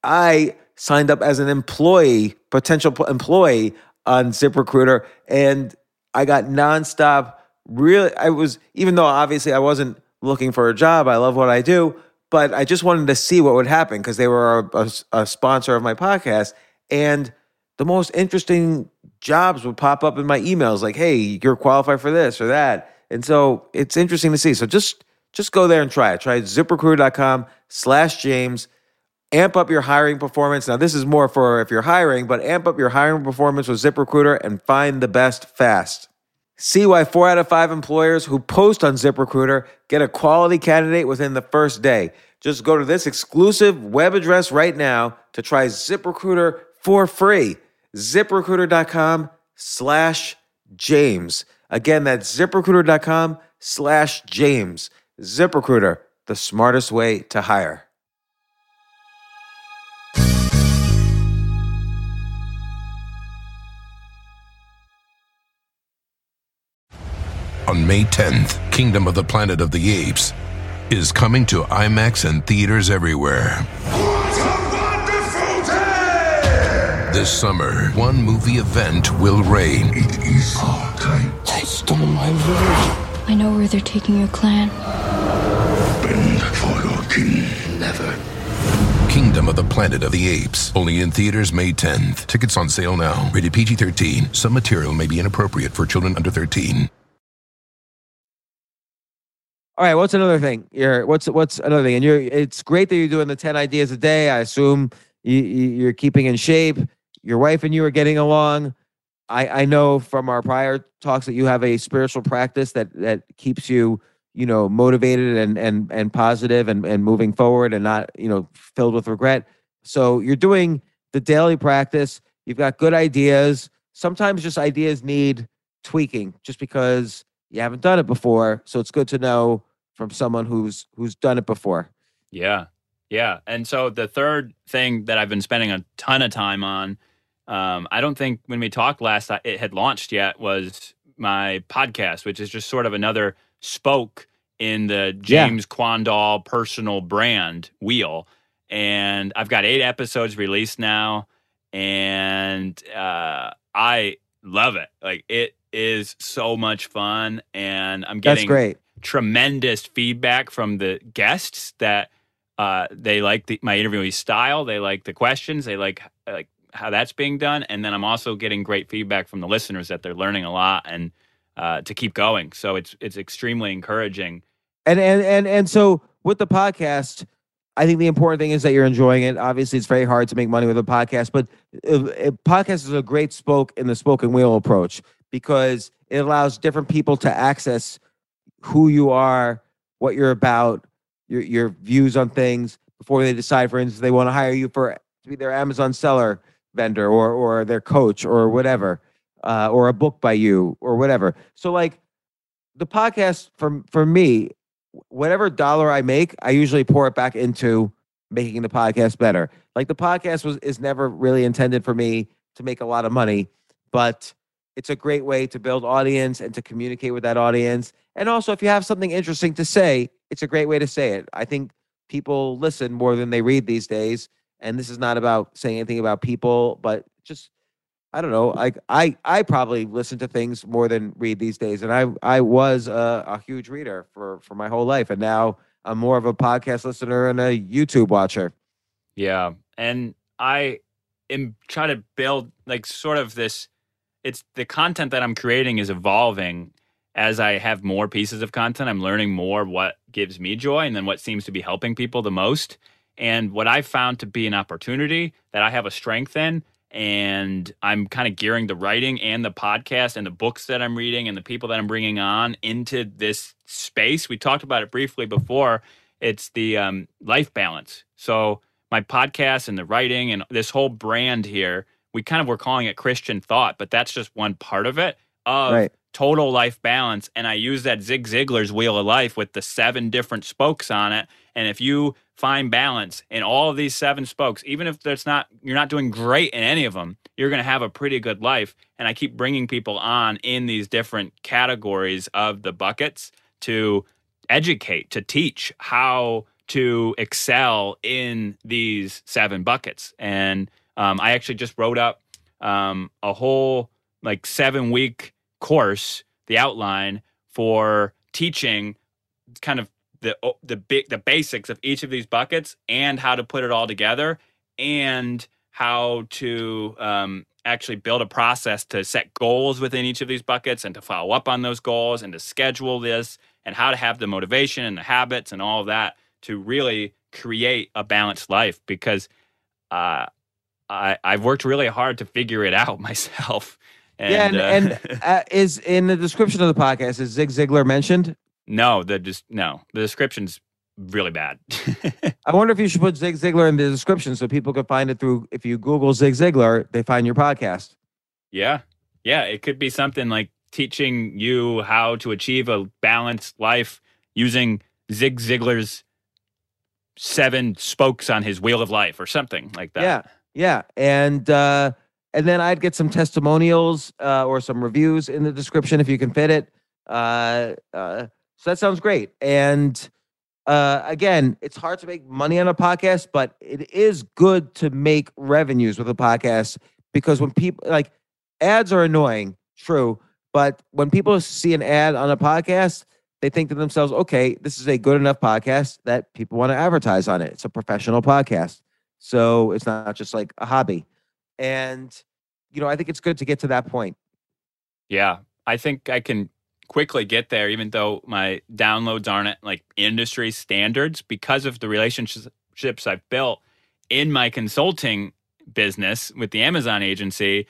I signed up as an employee, potential employee on ZipRecruiter, and I got nonstop. Really, I was, even though obviously I wasn't looking for a job, I love what I do, but I just wanted to see what would happen because they were a, a, a sponsor of my podcast. And the most interesting jobs would pop up in my emails like, hey, you're qualified for this or that. And so it's interesting to see. So just, just go there and try it. Try ZipRecruiter.com slash James. Amp up your hiring performance. Now, this is more for if you're hiring, but amp up your hiring performance with ZipRecruiter and find the best fast. See why four out of five employers who post on ZipRecruiter get a quality candidate within the first day. Just go to this exclusive web address right now to try ZipRecruiter for free. ZipRecruiter.com slash James. Again, that's ZipRecruiter.com slash James. ZipRecruiter, the smartest way to hire. On May tenth, Kingdom of the Planet of the Apes is coming to IMAX and theaters everywhere. What a wonderful day! This summer, one movie event will reign. It is our time. They stole my village. I know where they're taking your clan. Bend for your king. Never. Kingdom of the Planet of the Apes. Only in theaters May tenth. Tickets on sale now. Rated P G thirteen. Some material may be inappropriate for children under thirteen. All right, what's another thing? You're, what's what's another thing? And you're it's great that you're doing the ten ideas a day. I assume you, you, you're keeping in shape. Your wife and you are getting along. I, I know from our prior talks that you have a spiritual practice that that keeps you, you know, motivated and and and positive and, and moving forward and not, you know, filled with regret. So you're doing the daily practice. You've got good ideas. Sometimes just ideas need tweaking just because you haven't done it before. So it's good to know from someone who's who's done it before. Yeah. Yeah. And so the third thing that I've been spending a ton of time on, um, I don't think when we talked last, it had launched yet, was my podcast, which is just sort of another spoke in the James yeah. Quandall personal brand wheel. And I've got eight episodes released now, and uh, I love it. Like, it is so much fun, and I'm getting That's great. tremendous feedback from the guests that uh, they like the, my interviewee style. They like the questions. They like like how that's being done. And then I'm also getting great feedback from the listeners that they're learning a lot and uh, to keep going. So it's it's extremely encouraging. And and and and so with the podcast, I think the important thing is that you're enjoying it. Obviously, it's very hard to make money with a podcast, but a, a podcast is a great spoke in the spoken wheel approach because it allows different people to access who you are, what you're about, your your views on things before they decide, for instance, they want to hire you for to be their Amazon seller vendor or or their coach or whatever, uh, or a book by you or whatever. So like the podcast for for me, whatever dollar I make, I usually pour it back into making the podcast better. Like the podcast was is never really intended for me to make a lot of money, but it's a great way to build audience and to communicate with that audience. And also, if you have something interesting to say, it's a great way to say it. I think people listen more than they read these days. And this is not about saying anything about people, but just, I don't know. Like I, I probably listen to things more than read these days. And I, I was a, a huge reader for, for my whole life. And now I'm more of a podcast listener and a YouTube watcher. Yeah. And I am trying to build like sort of this, it's the content that I'm creating is evolving as I have more pieces of content. I'm learning more what gives me joy and then what seems to be helping people the most. And what I found to be an opportunity that I have a strength in, and I'm kind of gearing the writing and the podcast and the books that I'm reading and the people that I'm bringing on into this space. We talked about it briefly before. It's the um, life balance. So my podcast and the writing and this whole brand here, we kind of were calling it Christian Thought, but that's just one part of it, of Right. total life balance. And I use that Zig Ziglar's Wheel of Life with the seven different spokes on it. And if you find balance in all of these seven spokes, even if there's not, you're not doing great in any of them, you're going to have a pretty good life. And I keep bringing people on in these different categories of the buckets to educate, to teach how to excel in these seven buckets. And Um, I actually just wrote up um, a whole like seven week course, the outline for teaching kind of the the big the basics of each of these buckets and how to put it all together and how to um, actually build a process to set goals within each of these buckets and to follow up on those goals and to schedule this and how to have the motivation and the habits and all of that to really create a balanced life because uh, I, I've worked really hard to figure it out myself. And, yeah, and, uh, and uh, is in the description of the podcast, is Zig Ziglar mentioned? no, the just no, the description's really bad. I wonder if you should put Zig Ziglar in the description so people can find it through. If you Google Zig Ziglar, they find your podcast. Yeah, yeah, it could be something like teaching you how to achieve a balanced life using Zig Ziglar's seven spokes on his wheel of life or something like that. Yeah, yeah, and uh, and then I'd get some testimonials uh, or some reviews in the description if you can fit it. Uh, uh, so that sounds great. And uh, again, it's hard to make money on a podcast, but it is good to make revenues with a podcast because when people like ads are annoying, true, but when people see an ad on a podcast, they think to themselves, okay, this is a good enough podcast that people want to advertise on it. It's a professional podcast. So it's not just like a hobby. And, you know, I think it's good to get to that point. Yeah, I think I can quickly get there, even though my downloads aren't at like industry standards because of the relationships I've built in my consulting business with the Amazon agency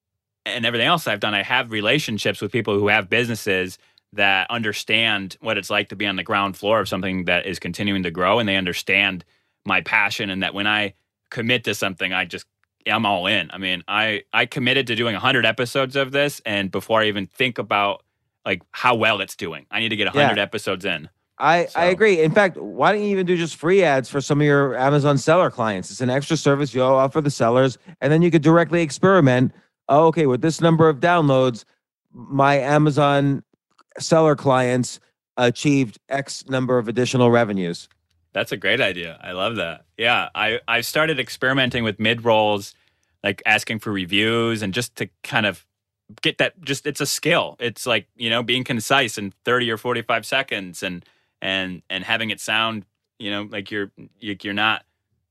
and everything else I've done. I have relationships with people who have businesses that understand what it's like to be on the ground floor of something that is continuing to grow, and they understand my passion, and that when I commit to something, I just I'm all in. I mean, I I committed to doing one hundred episodes of this, and before I even think about like how well it's doing, I need to get one hundred Yeah. episodes in. I, So- I agree. In fact, why don't you even do just free ads for some of your Amazon seller clients? It's an extra service you offer the sellers, and then you could directly experiment. Oh, okay, with this number of downloads, my Amazon seller clients achieved X number of additional revenues. That's a great idea. I love that. Yeah, I I started experimenting with mid rolls, like asking for reviews and just to kind of get that. Just it's a skill. It's like, you know, being concise in thirty or forty-five seconds and and and having it sound, you know, like you're you- you're not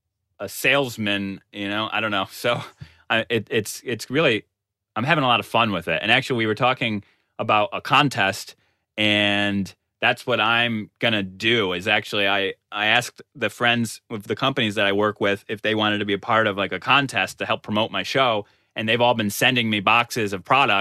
a salesman. You know, I don't know. So I, it, it's it's really I'm having a lot of fun with it. And actually, we were talking about a contest, and that's what I'm gonna do. Is actually I I asked the friends with the companies that I work with if they wanted to be a part of like a contest to help promote my show, and they've all been sending me boxes of product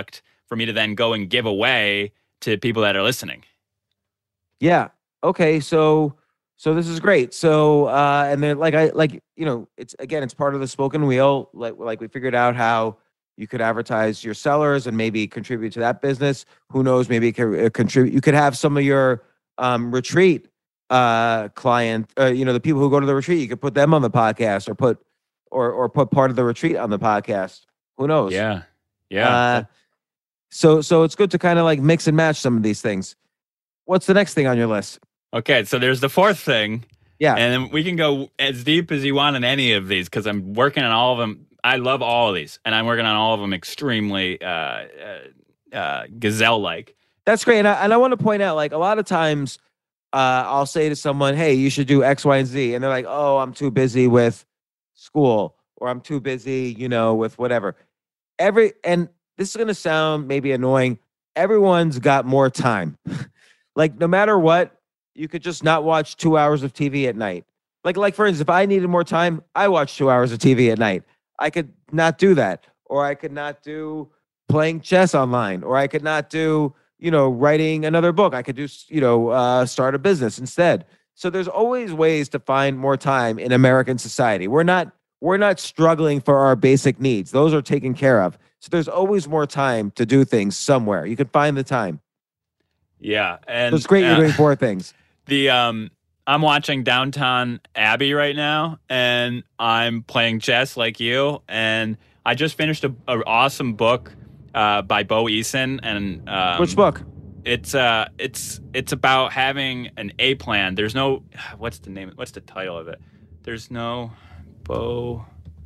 for me to then go and give away to people that are listening. Yeah. Okay. So, so this is great. So, uh, and then like I, like, you know, it's, again, it's part of the spoken wheel. Like, like we figured out how you could advertise your sellers and maybe contribute to that business. Who knows? Maybe it can uh, contribute. You could have some of your, um, retreat, uh, client, uh, you know, the people who go to the retreat, you could put them on the podcast or put, or, or put part of the retreat on the podcast. Who knows? Yeah. Yeah. Uh, so, so it's good to kind of like mix and match some of these things. What's the next thing on your list? Okay, so there's the fourth thing. Yeah. And then we can go as deep as you want in any of these because I'm working on all of them. I love all of these, and I'm working on all of them extremely uh, uh, uh, gazelle-like. That's great. And I, and I want to point out, like, a lot of times uh, I'll say to someone, hey, you should do X, Y, and Z. And they're like, oh, I'm too busy with school, or I'm too busy, you know, with whatever. Every And this is going to sound maybe annoying. Everyone's got more time. Like, no matter what, you could just not watch two hours of T V at night. Like, like for instance, if I needed more time, I watch two hours of T V at night. I could not do that. Or I could not do playing chess online. Or I could not do, you know, writing another book. I could do, you know, uh, start a business instead. So there's always ways to find more time in American society. We're not, we're not struggling for our basic needs. Those are taken care of. So there's always more time to do things somewhere. You can find the time. Yeah. And So it's great uh, you're doing four things. The um, I'm watching Downton Abbey right now, and I'm playing chess like you. And I just finished a, a awesome book uh, by Bo Eason, and um, Which book? It's uh, it's it's about having an A plan. There's no, what's the name? What's the title of it? There's no Bo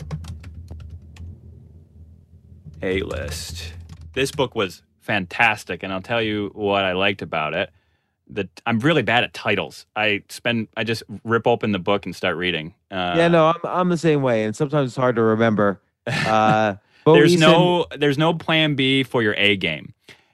A List. This book was fantastic, and I'll tell you what I liked about it. The, I'm really bad at titles. I spend I just rip open the book and start reading. Uh, Yeah, no, I'm I'm the same way, and sometimes it's hard to remember. Uh, Bo there's Eason- no there's no plan B for your A game,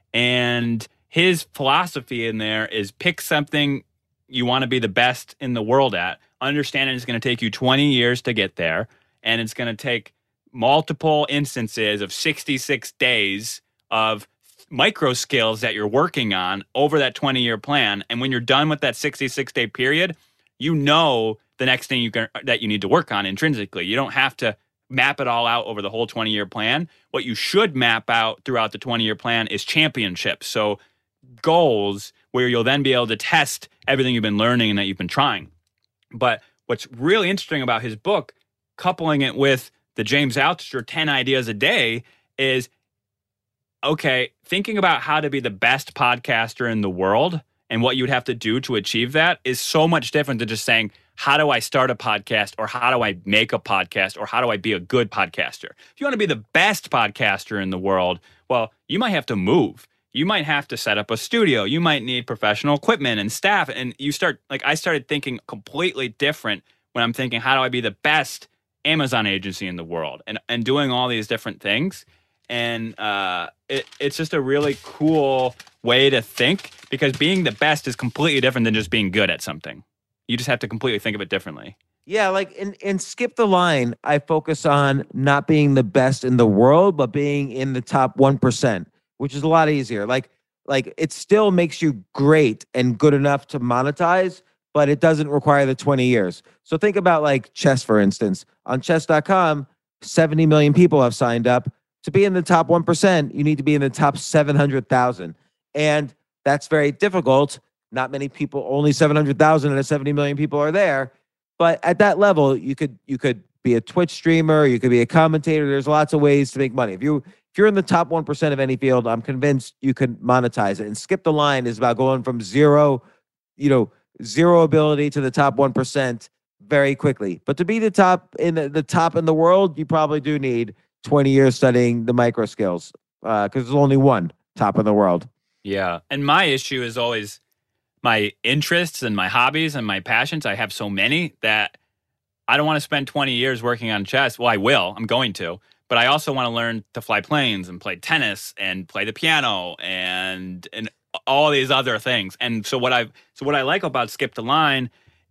and his philosophy in there is pick something you want to be the best in the world at. Understanding it's going to take you twenty years to get there, and it's going to take multiple instances of sixty-six days of micro skills that you're working on over that twenty-year plan. And when you're done with that sixty-six day period, you know the next thing you can, that you need to work on intrinsically. You don't have to map it all out over the whole twenty-year plan. What you should map out throughout the twenty-year plan is championships. So goals where you'll then be able to test everything you've been learning and that you've been trying. But what's really interesting about his book, coupling it with the James Altucher ten ideas a day, is okay, thinking about how to be the best podcaster in the world and what you would have to do to achieve that is so much different than just saying, how do I start a podcast, or how do I make a podcast, or how do I be a good podcaster? If you want to be the best podcaster in the world, well, you might have to move. You might have to set up a studio. You might need professional equipment and staff. And you start, like, I started thinking completely different when I'm thinking, how do I be the best Amazon agency in the world, and, and doing all these different things. And uh, it, it's just a really cool way to think, because being the best is completely different than just being good at something. You just have to completely think of it differently. Yeah, like in, in Skip the Line, I focus on not being the best in the world, but being in the top one percent, which is a lot easier. Like, like it still makes you great and good enough to monetize, but it doesn't require the twenty years. So think about like chess, for instance. On chess dot com, seventy million people have signed up. To be in the top one percent, you need to be in the top seven hundred thousand. And that's very difficult. Not many people, only seven hundred thousand and seventy million people are there. But at that level, you could you could be a Twitch streamer, you could be a commentator. There's lots of ways to make money. If you if you're in the top one percent of any field, I'm convinced you can monetize it. And Skip the Line is about going from zero, you know, zero ability to the top one percent very quickly. But to be the top in the, the top in the world, you probably do need twenty years studying the micro skills, because uh, there's only one top in the world. Yeah. And my issue is always my interests and my hobbies and my passions. I have so many that I don't want to spend twenty years working on chess. Well, I will. I'm going to. But I also want to learn to fly planes and play tennis and play the piano and and all these other things. And so what I so what I like about Skip the Line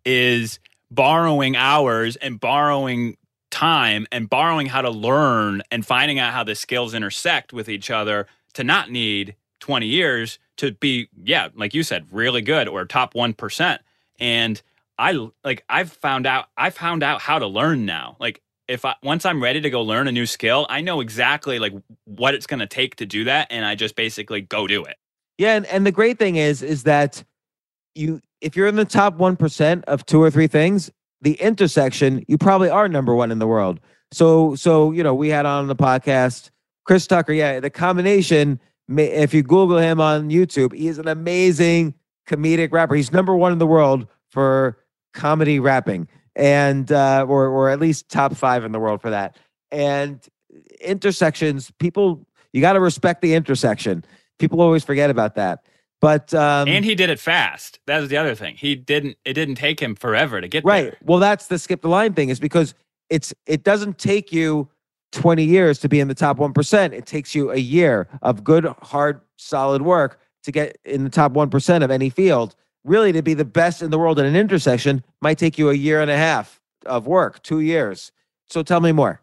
is borrowing hours and borrowing time and borrowing how to learn and finding out how the skills intersect with each other to not need twenty years to be, yeah, like you said, really good or top one percent. And I like, I've found out, I found out how to learn now. Like if I, once I'm ready to go learn a new skill, I know exactly like what it's going to take to do that. And I just basically go do it. Yeah. And, and the great thing is, is that you, if you're in the top one percent of two or three things, the intersection, you probably are number one in the world. So, so, you know, we had on the podcast, Chris Tucker. Yeah. The combination, if you Google him on YouTube, he is an amazing comedic rapper. He's number one in the world for comedy rapping, and uh, or or at least top five in the world for that. And intersections, people, you got to respect the intersection. People always forget about that. But um, and he did it fast. That was the other thing. He didn't. It didn't take him forever to get right. there. Well, that's the skip the line thing. Is because it's it doesn't take you twenty years to be in the top one percent. It takes you a year of good, hard, solid work to get in the top one percent of any field. Really, to be the best in the world in an intersection might take you a year and a half of work, two years. So tell me more.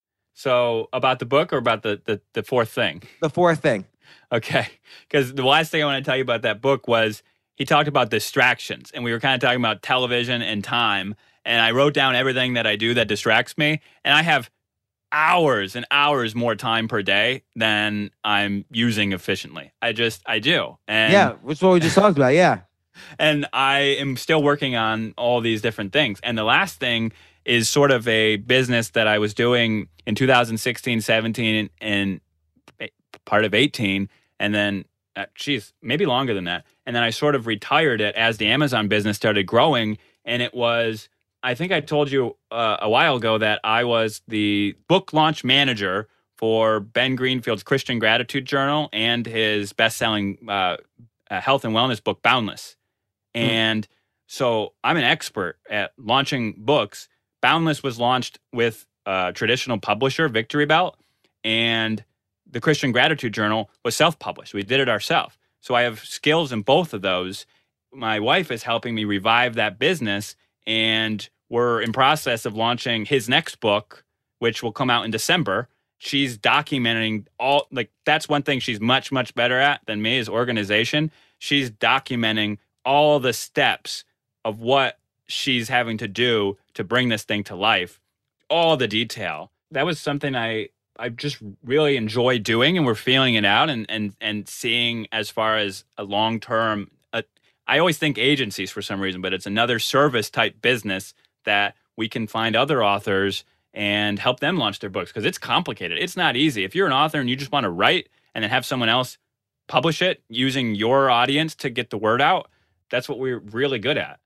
So about the book or about the the, the fourth thing? The fourth thing. Okay. Because the last thing I want to tell you about that book was he talked about distractions. And we were kind of talking about television and time. And I wrote down everything that I do that distracts me. And I have hours and hours more time per day than I'm using efficiently. I just, I do. And yeah, which is what we just talked about. Yeah. And I am still working on all these different things. And the last thing is sort of a business that I was doing in two thousand sixteen, seventeen, and part of eighteen. And then, uh, geez, maybe longer than that. And then I sort of retired it as the Amazon business started growing. And it was, I think I told you uh, a while ago that I was the book launch manager for Ben Greenfield's Christian Gratitude Journal and his best-selling uh, uh, health and wellness book, Boundless. And so I'm an expert at launching books. Boundless was launched with a traditional publisher, Victory Belt, and the Christian Gratitude Journal was self-published. We did it ourselves. So I have skills in both of those. My wife is helping me revive that business, and we're in process of launching his next book, which will come out in December. She's documenting all, like, that's one thing she's much, much better at than me is organization. She's documenting all the steps of what she's having to do to bring this thing to life, all the detail. That was something I I just really enjoy doing, and we're feeling it out and and and seeing as far as a long-term, uh, I always think agencies for some reason, but it's another service type business that we can find other authors and help them launch their books, because it's complicated. It's not easy. If you're an author and you just want to write and then have someone else publish it using your audience to get the word out, that's what we're really good at.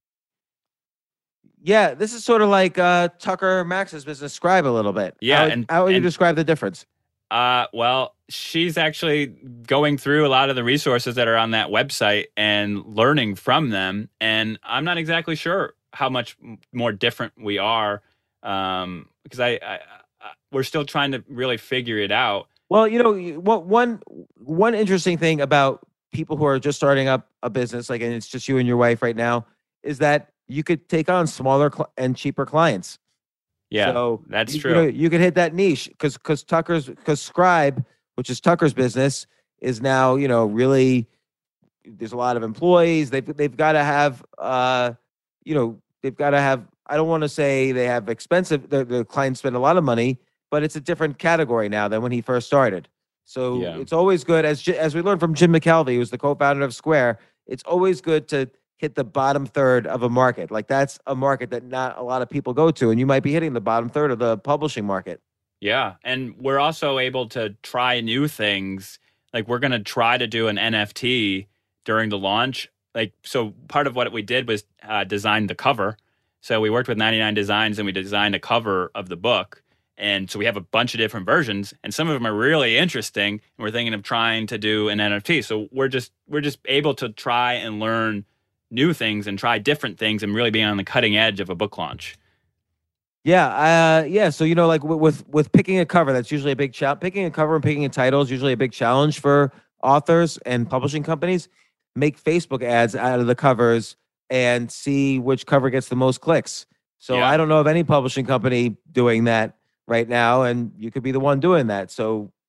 Yeah, this is sort of like uh, Tucker Max's business, Scribe, a little bit. Yeah, how, and how would you and, describe the difference? Uh, well, she's actually going through a lot of the resources that are on that website and learning from them. And I'm not exactly sure how much more different we are, um, because I, I, I we're still trying to really figure it out. Well, you know, what one one interesting thing about people who are just starting up a business, like, and it's just you and your wife right now, is that you could take on smaller cl- and cheaper clients. Yeah, so that's you, true. You know, you could hit that niche because because Tucker's because Scribe, which is Tucker's business, is now, you know, really, there's a lot of employees. They've they've got to have uh, you know, they've got to have. I don't want to say they have expensive. The, the clients spend a lot of money, but it's a different category now than when he first started. So Yeah. it's always good, as J- as we learned from Jim McKelvey, who's the co-founder of Square. It's always good to hit the bottom third of a market. Like, that's a market that not a lot of people go to, and you might be hitting the bottom third of the publishing market. Yeah, and we're also able to try new things. Like, we're going to try to do an N F T during the launch. Like, so part of what we did was uh, design the cover. So we worked with ninety-nine Designs and we designed a cover of the book. And so we have a bunch of different versions, and some of them are really interesting. And we're thinking of trying to do an N F T. So we're just we're just able to try and learn new things and try different things and really be on the cutting edge of a book launch. Yeah, uh, yeah. So, you know, like with with, with picking a cover, that's usually a big challenge. Picking a cover and picking a title is usually a big challenge for authors and publishing companies. Make Facebook ads out of the covers and see which cover gets the most clicks. So Yeah. I don't know of any publishing company doing that right now, and you could be the one doing that. So,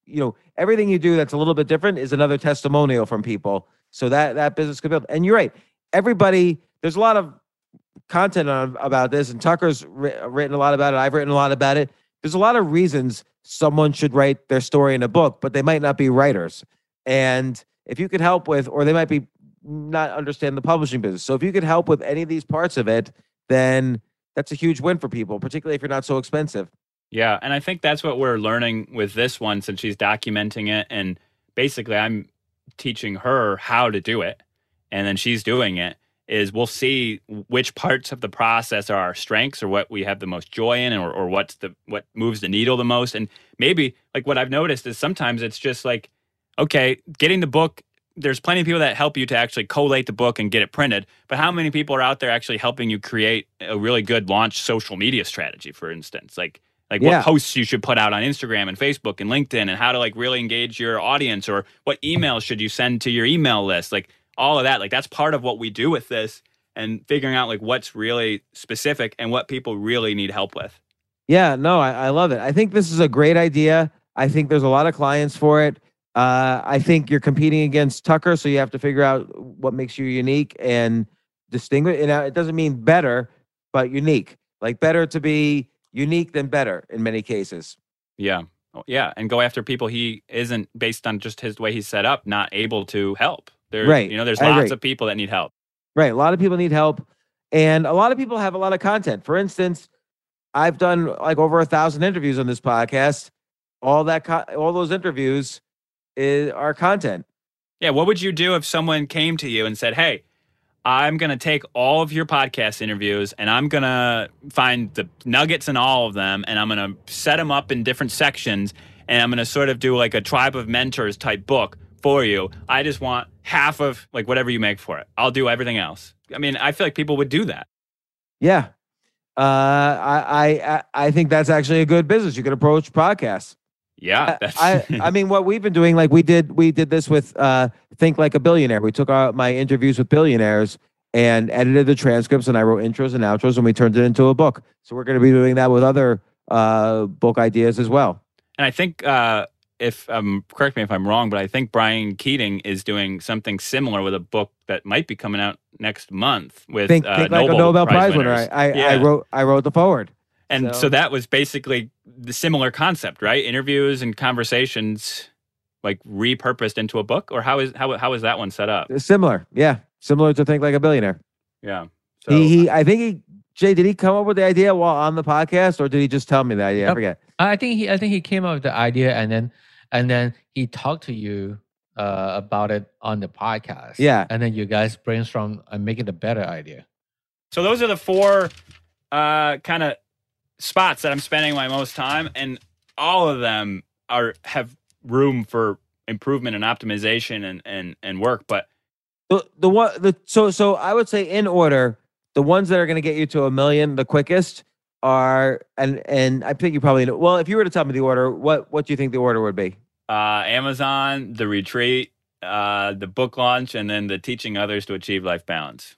you know, everything you do that's a little bit different is another testimonial from people. So that that business could build. And you're right. Everybody, there's a lot of content on about this, and Tucker's ri- written a lot about it. I've written a lot about it. There's a lot of reasons someone should write their story in a book, but they might not be writers. And if you could help with, or they might be not understand the publishing business. So if you could help with any of these parts of it, then that's a huge win for people, particularly if you're not so expensive. Yeah, and I think that's what we're learning with this one, since she's documenting it, and basically I'm teaching her how to do it, and then she's doing it, is we'll see which parts of the process are our strengths or what we have the most joy in, or, or what's the what moves the needle the most. And maybe, like, what I've noticed is sometimes it's just like, okay, getting the book, there's plenty of people that help you to actually collate the book and get it printed, but how many people are out there actually helping you create a really good launch social media strategy, for instance? Like, Like Yeah. what posts you should put out on Instagram and Facebook and LinkedIn, and how to like really engage your audience, or what emails should you send to your email list, like all of that. Like that's part of what we do with this, and figuring out like what's really specific and what people really need help with. Yeah, no, I, I love it. I think this is a great idea. I think there's a lot of clients for it. Uh, I think you're competing against Tucker, so you have to figure out what makes you unique and distinguish. And it doesn't mean better, but unique. Like better to be unique than better in many cases. Yeah. Oh, yeah. And go after people he isn't, based on just his way he's set up, not able to help. There, Right. You know, there's I lots agree. of people that need help. Right. A lot of people need help. And a lot of people have a lot of content. For instance, I've done like over a thousand interviews on this podcast. All that, co- all those interviews is are content. Yeah. What would you do if someone came to you and said, hey, I'm going to take all of your podcast interviews and I'm going to find the nuggets in all of them, and I'm going to set them up in different sections, and I'm going to sort of do like a Tribe of Mentors type book for you. I just want half of like whatever you make for it. I'll do everything else. I mean, I feel like people would do that. Yeah. Uh, I, I, I think that's actually a good business. You could approach podcasts. Yeah. That's I, I mean, what we've been doing, like we did, we did this with uh, Think Like a Billionaire. We took out my interviews with billionaires and edited the transcripts, and I wrote intros and outros, and we turned it into a book. So we're going to be doing that with other uh, book ideas as well. And I think, uh, if um, correct me if I'm wrong, but I think Brian Keating is doing something similar with a book that might be coming out next month with Think, uh, think like Nobel, a Nobel Prize, Prize winner. winners. I, I, Yeah. I wrote, I wrote the forward. And So- so that was basically the similar concept, right? Interviews and conversations, like repurposed into a book, or how is how how is that one set up? Similar, yeah, similar to Think Like a Billionaire. Yeah. So he, he, I think he, Jay, did he come up with the idea while on the podcast, or did he just tell me the idea? I Yep. forget. I think he I think he came up with the idea, and then and then he talked to you uh, about it on the podcast. Yeah. And then you guys brainstorm and make it a better idea. so those are the four uh, kind of spots that I'm spending my most time, and all of them are have room for improvement and optimization and and and work. But The the one the so so I would say in order, the ones that are going to get you to a million the quickest are, and and I think you probably know. Well, if you were to tell me the order, what what do you think the order would be? uh, Amazon, the retreat, uh, the book launch, and then the teaching others to achieve life balance.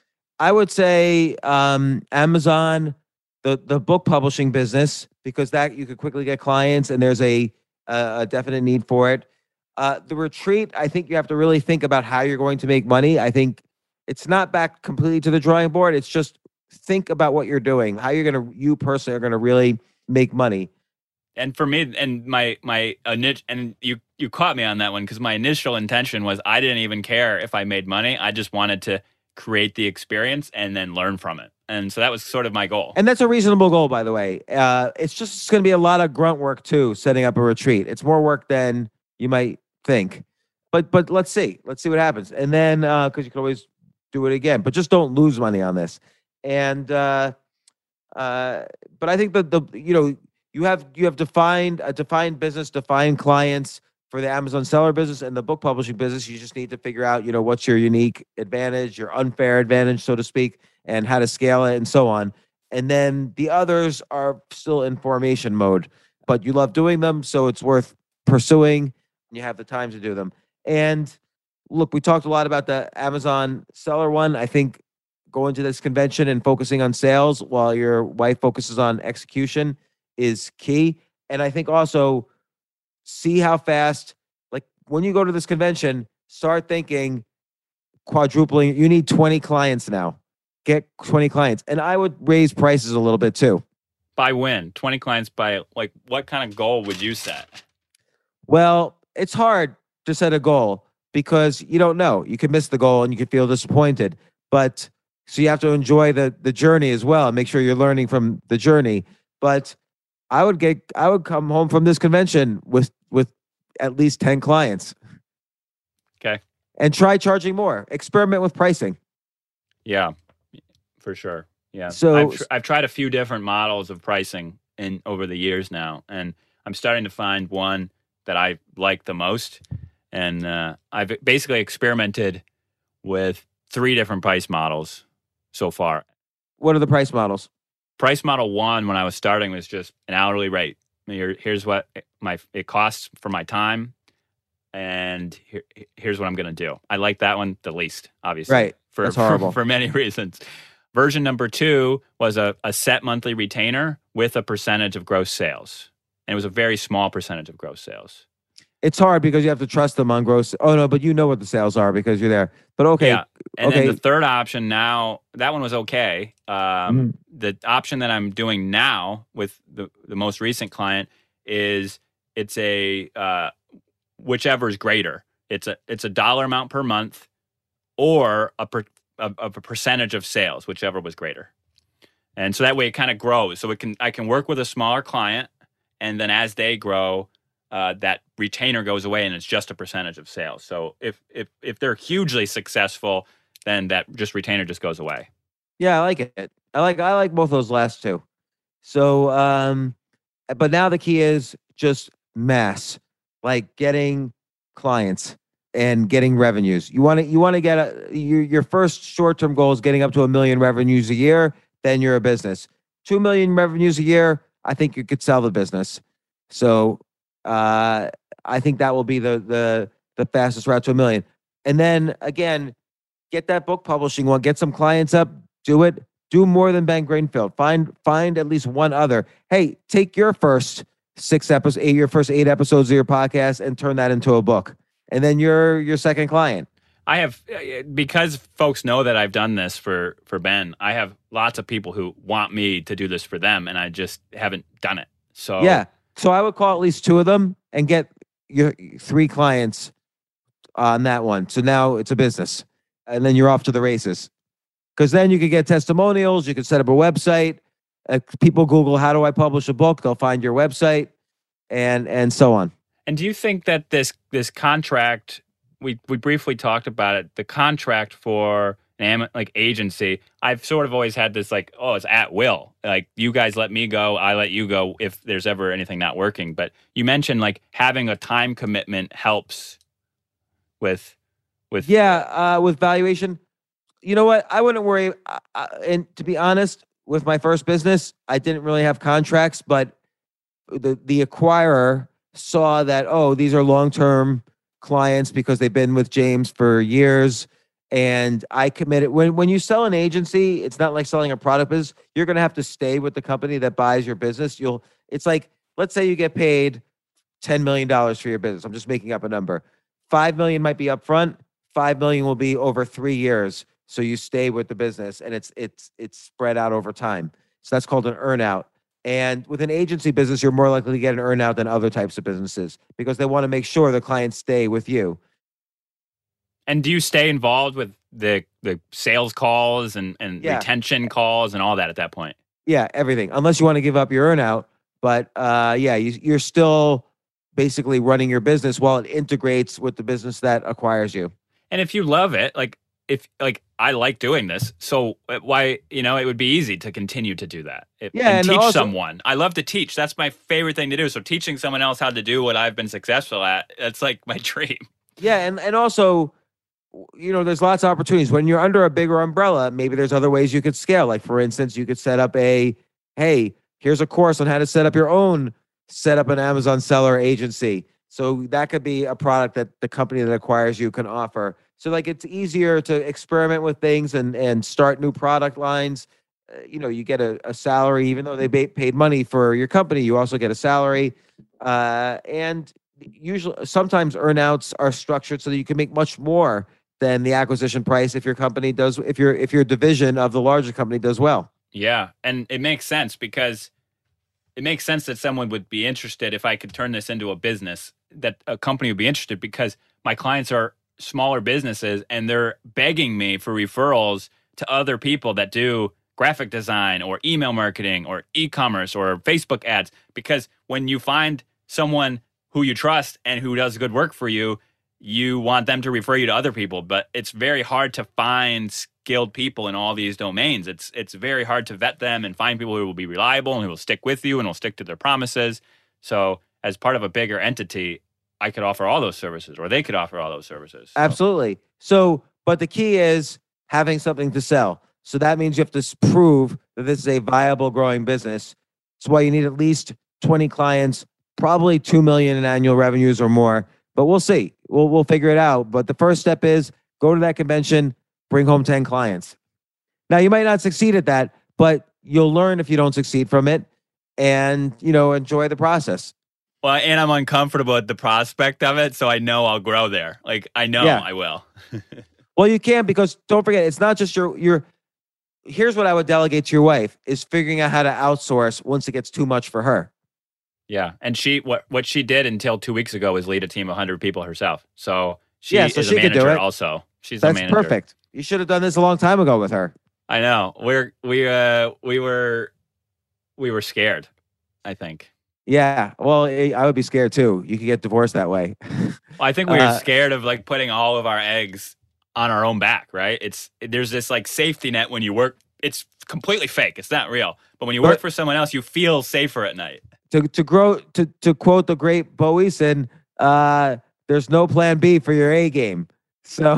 I would say um, Amazon, the the book publishing business, because that you could quickly get clients, and there's a a, a definite need for it. Uh, the retreat, I think you have to really think about how you're going to make money. I think it's not back completely to the drawing board. It's just think about what you're doing, how you're going to, you personally are going to really make money. And for me, and my my init- and you you caught me on that one, because my initial intention was I didn't even care if I made money. I just wanted to create the experience and then learn from it. And so that was sort of my goal. And that's a reasonable goal, by the way. Uh, it's just it's going to be a lot of grunt work too, setting up a retreat. It's more work than you might think, but but let's see, let's see what happens. And then uh, because you can always do it again, but just don't lose money on this. And uh, uh, but I think that the you know you have you have defined a defined business, defined clients for the Amazon seller business and the book publishing business. You just need to figure out you know what's your unique advantage, your unfair advantage, so to speak, and how to scale it and so on. And then the others are still in formation mode, but you love doing them, so it's worth pursuing. You have the time to do them. And look, we talked a lot about the Amazon seller one. I think going to this convention and focusing on sales while your wife focuses on execution is key. And I think also see how fast, like when you go to this convention, start thinking quadrupling. You need twenty clients now. Get twenty clients. And I would raise prices a little bit too. By when? twenty clients by, like, what kind of goal would you set? Well, it's hard to set a goal because you don't know. You could miss the goal and you could feel disappointed. But so you have to enjoy the the journey as well and make sure you're learning from the journey. But I would get I would come home from this convention with with at least ten clients. Okay. And try charging more. Experiment with pricing. Yeah, for sure. Yeah. So I've, tr- I've tried a few different models of pricing in over the years now, and I'm starting to find one that I like the most. And uh, I've basically experimented with three different price models so far. What are the price models? Price model one, when I was starting, was just an hourly rate. Here, here's what my it costs for my time, and here, here's what I'm going to do. I like that one the least, obviously. Right. For, That's horrible. For, for many reasons. Version number two was a, a set monthly retainer with a percentage of gross sales. And it was a very small percentage of gross sales. It's hard because you have to trust them on gross. Oh, no, but you know what the sales are because you're there. But okay. Yeah. And okay. then the third option now, that one was okay. Um, mm-hmm. The option that I'm doing now with the, the most recent client is it's a uh, whichever is greater. It's a it's a dollar amount per month or a per, of, of a percentage of sales, whichever was greater. And so that way it kind of grows. So it can I can work with a smaller client, and then as they grow, uh, that retainer goes away, and it's just a percentage of sales. So if if if they're hugely successful, then that just retainer just goes away. Yeah, I like it. I like I like both those last two. So, um, but now the key is just mass, like getting clients and getting revenues. You want to you want to get a your your first short term goal is getting up to a million revenues a year. Then you're a business. Two million revenues a year. I think you could sell the business. So, uh, I think that will be the the the fastest route to a million. And then again, get that book publishing one. Get some clients up. Do it. Do more than Ben Greenfield. Find find at least one other. Hey, take your first six episodes, eight, your first eight episodes of your podcast, and turn that into a book. And then you're your second client. I have, because folks know that I've done this for, for Ben, I have lots of people who want me to do this for them, and I just haven't done it. So yeah. So I would call at least two of them and get your three clients on that one. So now it's a business. And then you're off to the races. Because then you could get testimonials. You could set up a website. Uh, people Google, how do I publish a book? They'll find your website and and so on. And do you think that this this contract, we we briefly talked about it, the contract for an like agency, I've sort of always had this like, oh, it's at will. Like you guys let me go, I let you go if there's ever anything not working. But you mentioned like having a time commitment helps with with yeah, uh, with valuation. You know what? I wouldn't worry. Uh, uh, and to be honest, with my first business, I didn't really have contracts, but the the acquirer saw that, oh, these are long-term clients because they've been with James for years. And I committed. When when you sell an agency, it's not like selling a product business. You're going to have to stay with the company that buys your business. You'll. It's like, let's say you get paid ten million dollars for your business. I'm just making up a number. five million dollars might be upfront. five million dollars will be over three years. So you stay with the business, and it's it's it's spread out over time. So that's called an earnout. And with an agency business, you're more likely to get an earnout than other types of businesses because they want to make sure the clients stay with you. And do you stay involved with the the sales calls and, and Yeah. retention calls and all that at that point? Yeah, everything. Unless you want to give up your earnout. But uh, yeah, you, you're still basically running your business while it integrates with the business that acquires you. And if you love it, like if like I like doing this, so why, you know, it would be easy to continue to do that. If, Yeah, and, and teach also- someone. I love to teach. That's my favorite thing to do. So teaching someone else how to do what I've been successful at, that's like my dream. Yeah, and, and also, you know, there's lots of opportunities. When you're under a bigger umbrella, maybe there's other ways you could scale. Like, for instance, you could set up a, hey, here's a course on how to set up your own, set up an Amazon seller agency. So that could be a product that the company that acquires you can offer. So like it's easier to experiment with things and, and start new product lines. Uh, you know, you get a, a salary, even though they ba- paid money for your company, you also get a salary. Uh, and usually sometimes earnouts are structured so that you can make much more than the acquisition price if your company does if your if your division of the larger company does well. Yeah, and it makes sense because it makes sense that someone would be interested if I could turn this into a business, that a company would be interested because my clients are smaller businesses and they're begging me for referrals to other people that do graphic design or email marketing or e-commerce or Facebook ads. Because when you find someone who you trust and who does good work for you, you want them to refer you to other people. But it's very hard to find skilled people in all these domains. It's it's very hard to vet them and find people who will be reliable and who will stick with you and will stick to their promises. So as part of a bigger entity, I could offer all those services, or they could offer all those services. So. Absolutely. So, but the key is having something to sell. So that means you have to s- prove that this is a viable, growing business. That's why you need at least twenty clients, probably two million in annual revenues or more. But we'll see. We'll we'll figure it out. But the first step is go to that convention, bring home ten clients. Now you might not succeed at that, but you'll learn if you don't succeed from it, and you know enjoy the process. Well, and I'm uncomfortable at the prospect of it, so I know I'll grow there. Like I know Yeah. I will. Well, you can, because don't forget, it's not just your your. Here's what I would delegate to your wife: is figuring out how to outsource once it gets too much for her. Yeah, and she what what she did until two weeks ago was lead a team of one hundred people herself. So she Yeah, so is she a could do manager it. also. She's a That's manager. perfect. You should have done this a long time ago with her. I know. We're we uh we were we were scared, I think. Yeah. Well, I I would be scared too. You could get divorced that way. Well, I think we were Uh, scared of like putting all of our eggs on our own back, right? It's there's this like safety net when you work. It's completely fake. It's not real. But when you work But- for someone else, you feel safer at night. to to grow to to quote the great Bo Eason, uh, there's no plan B for your A game. So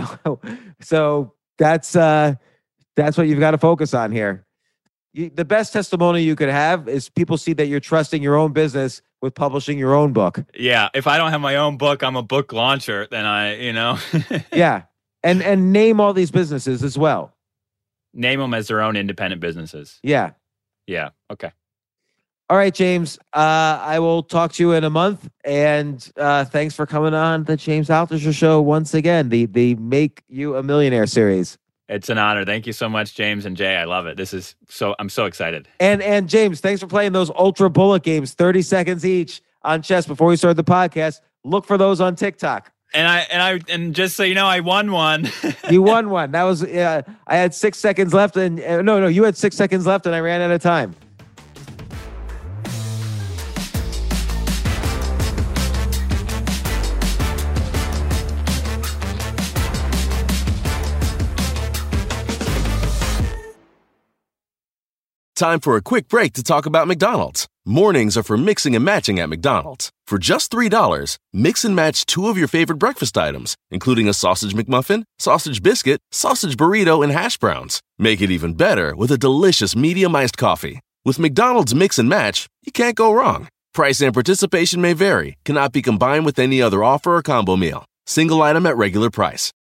so that's uh that's what you've got to focus on here. You, the best testimony you could have is people see that you're trusting your own business with publishing your own book. Yeah, if I don't have my own book, I'm a book launcher. Then I, you know, Yeah. And and name all these businesses as well. name them as their own independent businesses. Yeah. Yeah. Okay. All right, James. Uh, I will talk to you in a month. And uh, thanks for coming on the James Altucher Show once again, the the Make You a Millionaire series. It's an honor. Thank you so much, James and Jay. I love it. This is so, I'm so excited. And and James, thanks for playing those ultra bullet games, thirty seconds each on chess before we started the podcast. Look for those on TikTok. And I, and I, and just so you know, I won one. You won one. That was, uh, I had six seconds left. And uh, no, no, you had six seconds left and I ran out of time. Time for a quick break to talk about McDonald's. Mornings are for mixing and matching at McDonald's. For just three dollars, mix and match two of your favorite breakfast items, including a sausage McMuffin, sausage biscuit, sausage burrito, and hash browns. Make it even better with a delicious medium iced coffee. With McDonald's Mix and Match, you can't go wrong. Price and participation may vary, cannot be combined with any other offer or combo meal. Single item at regular price.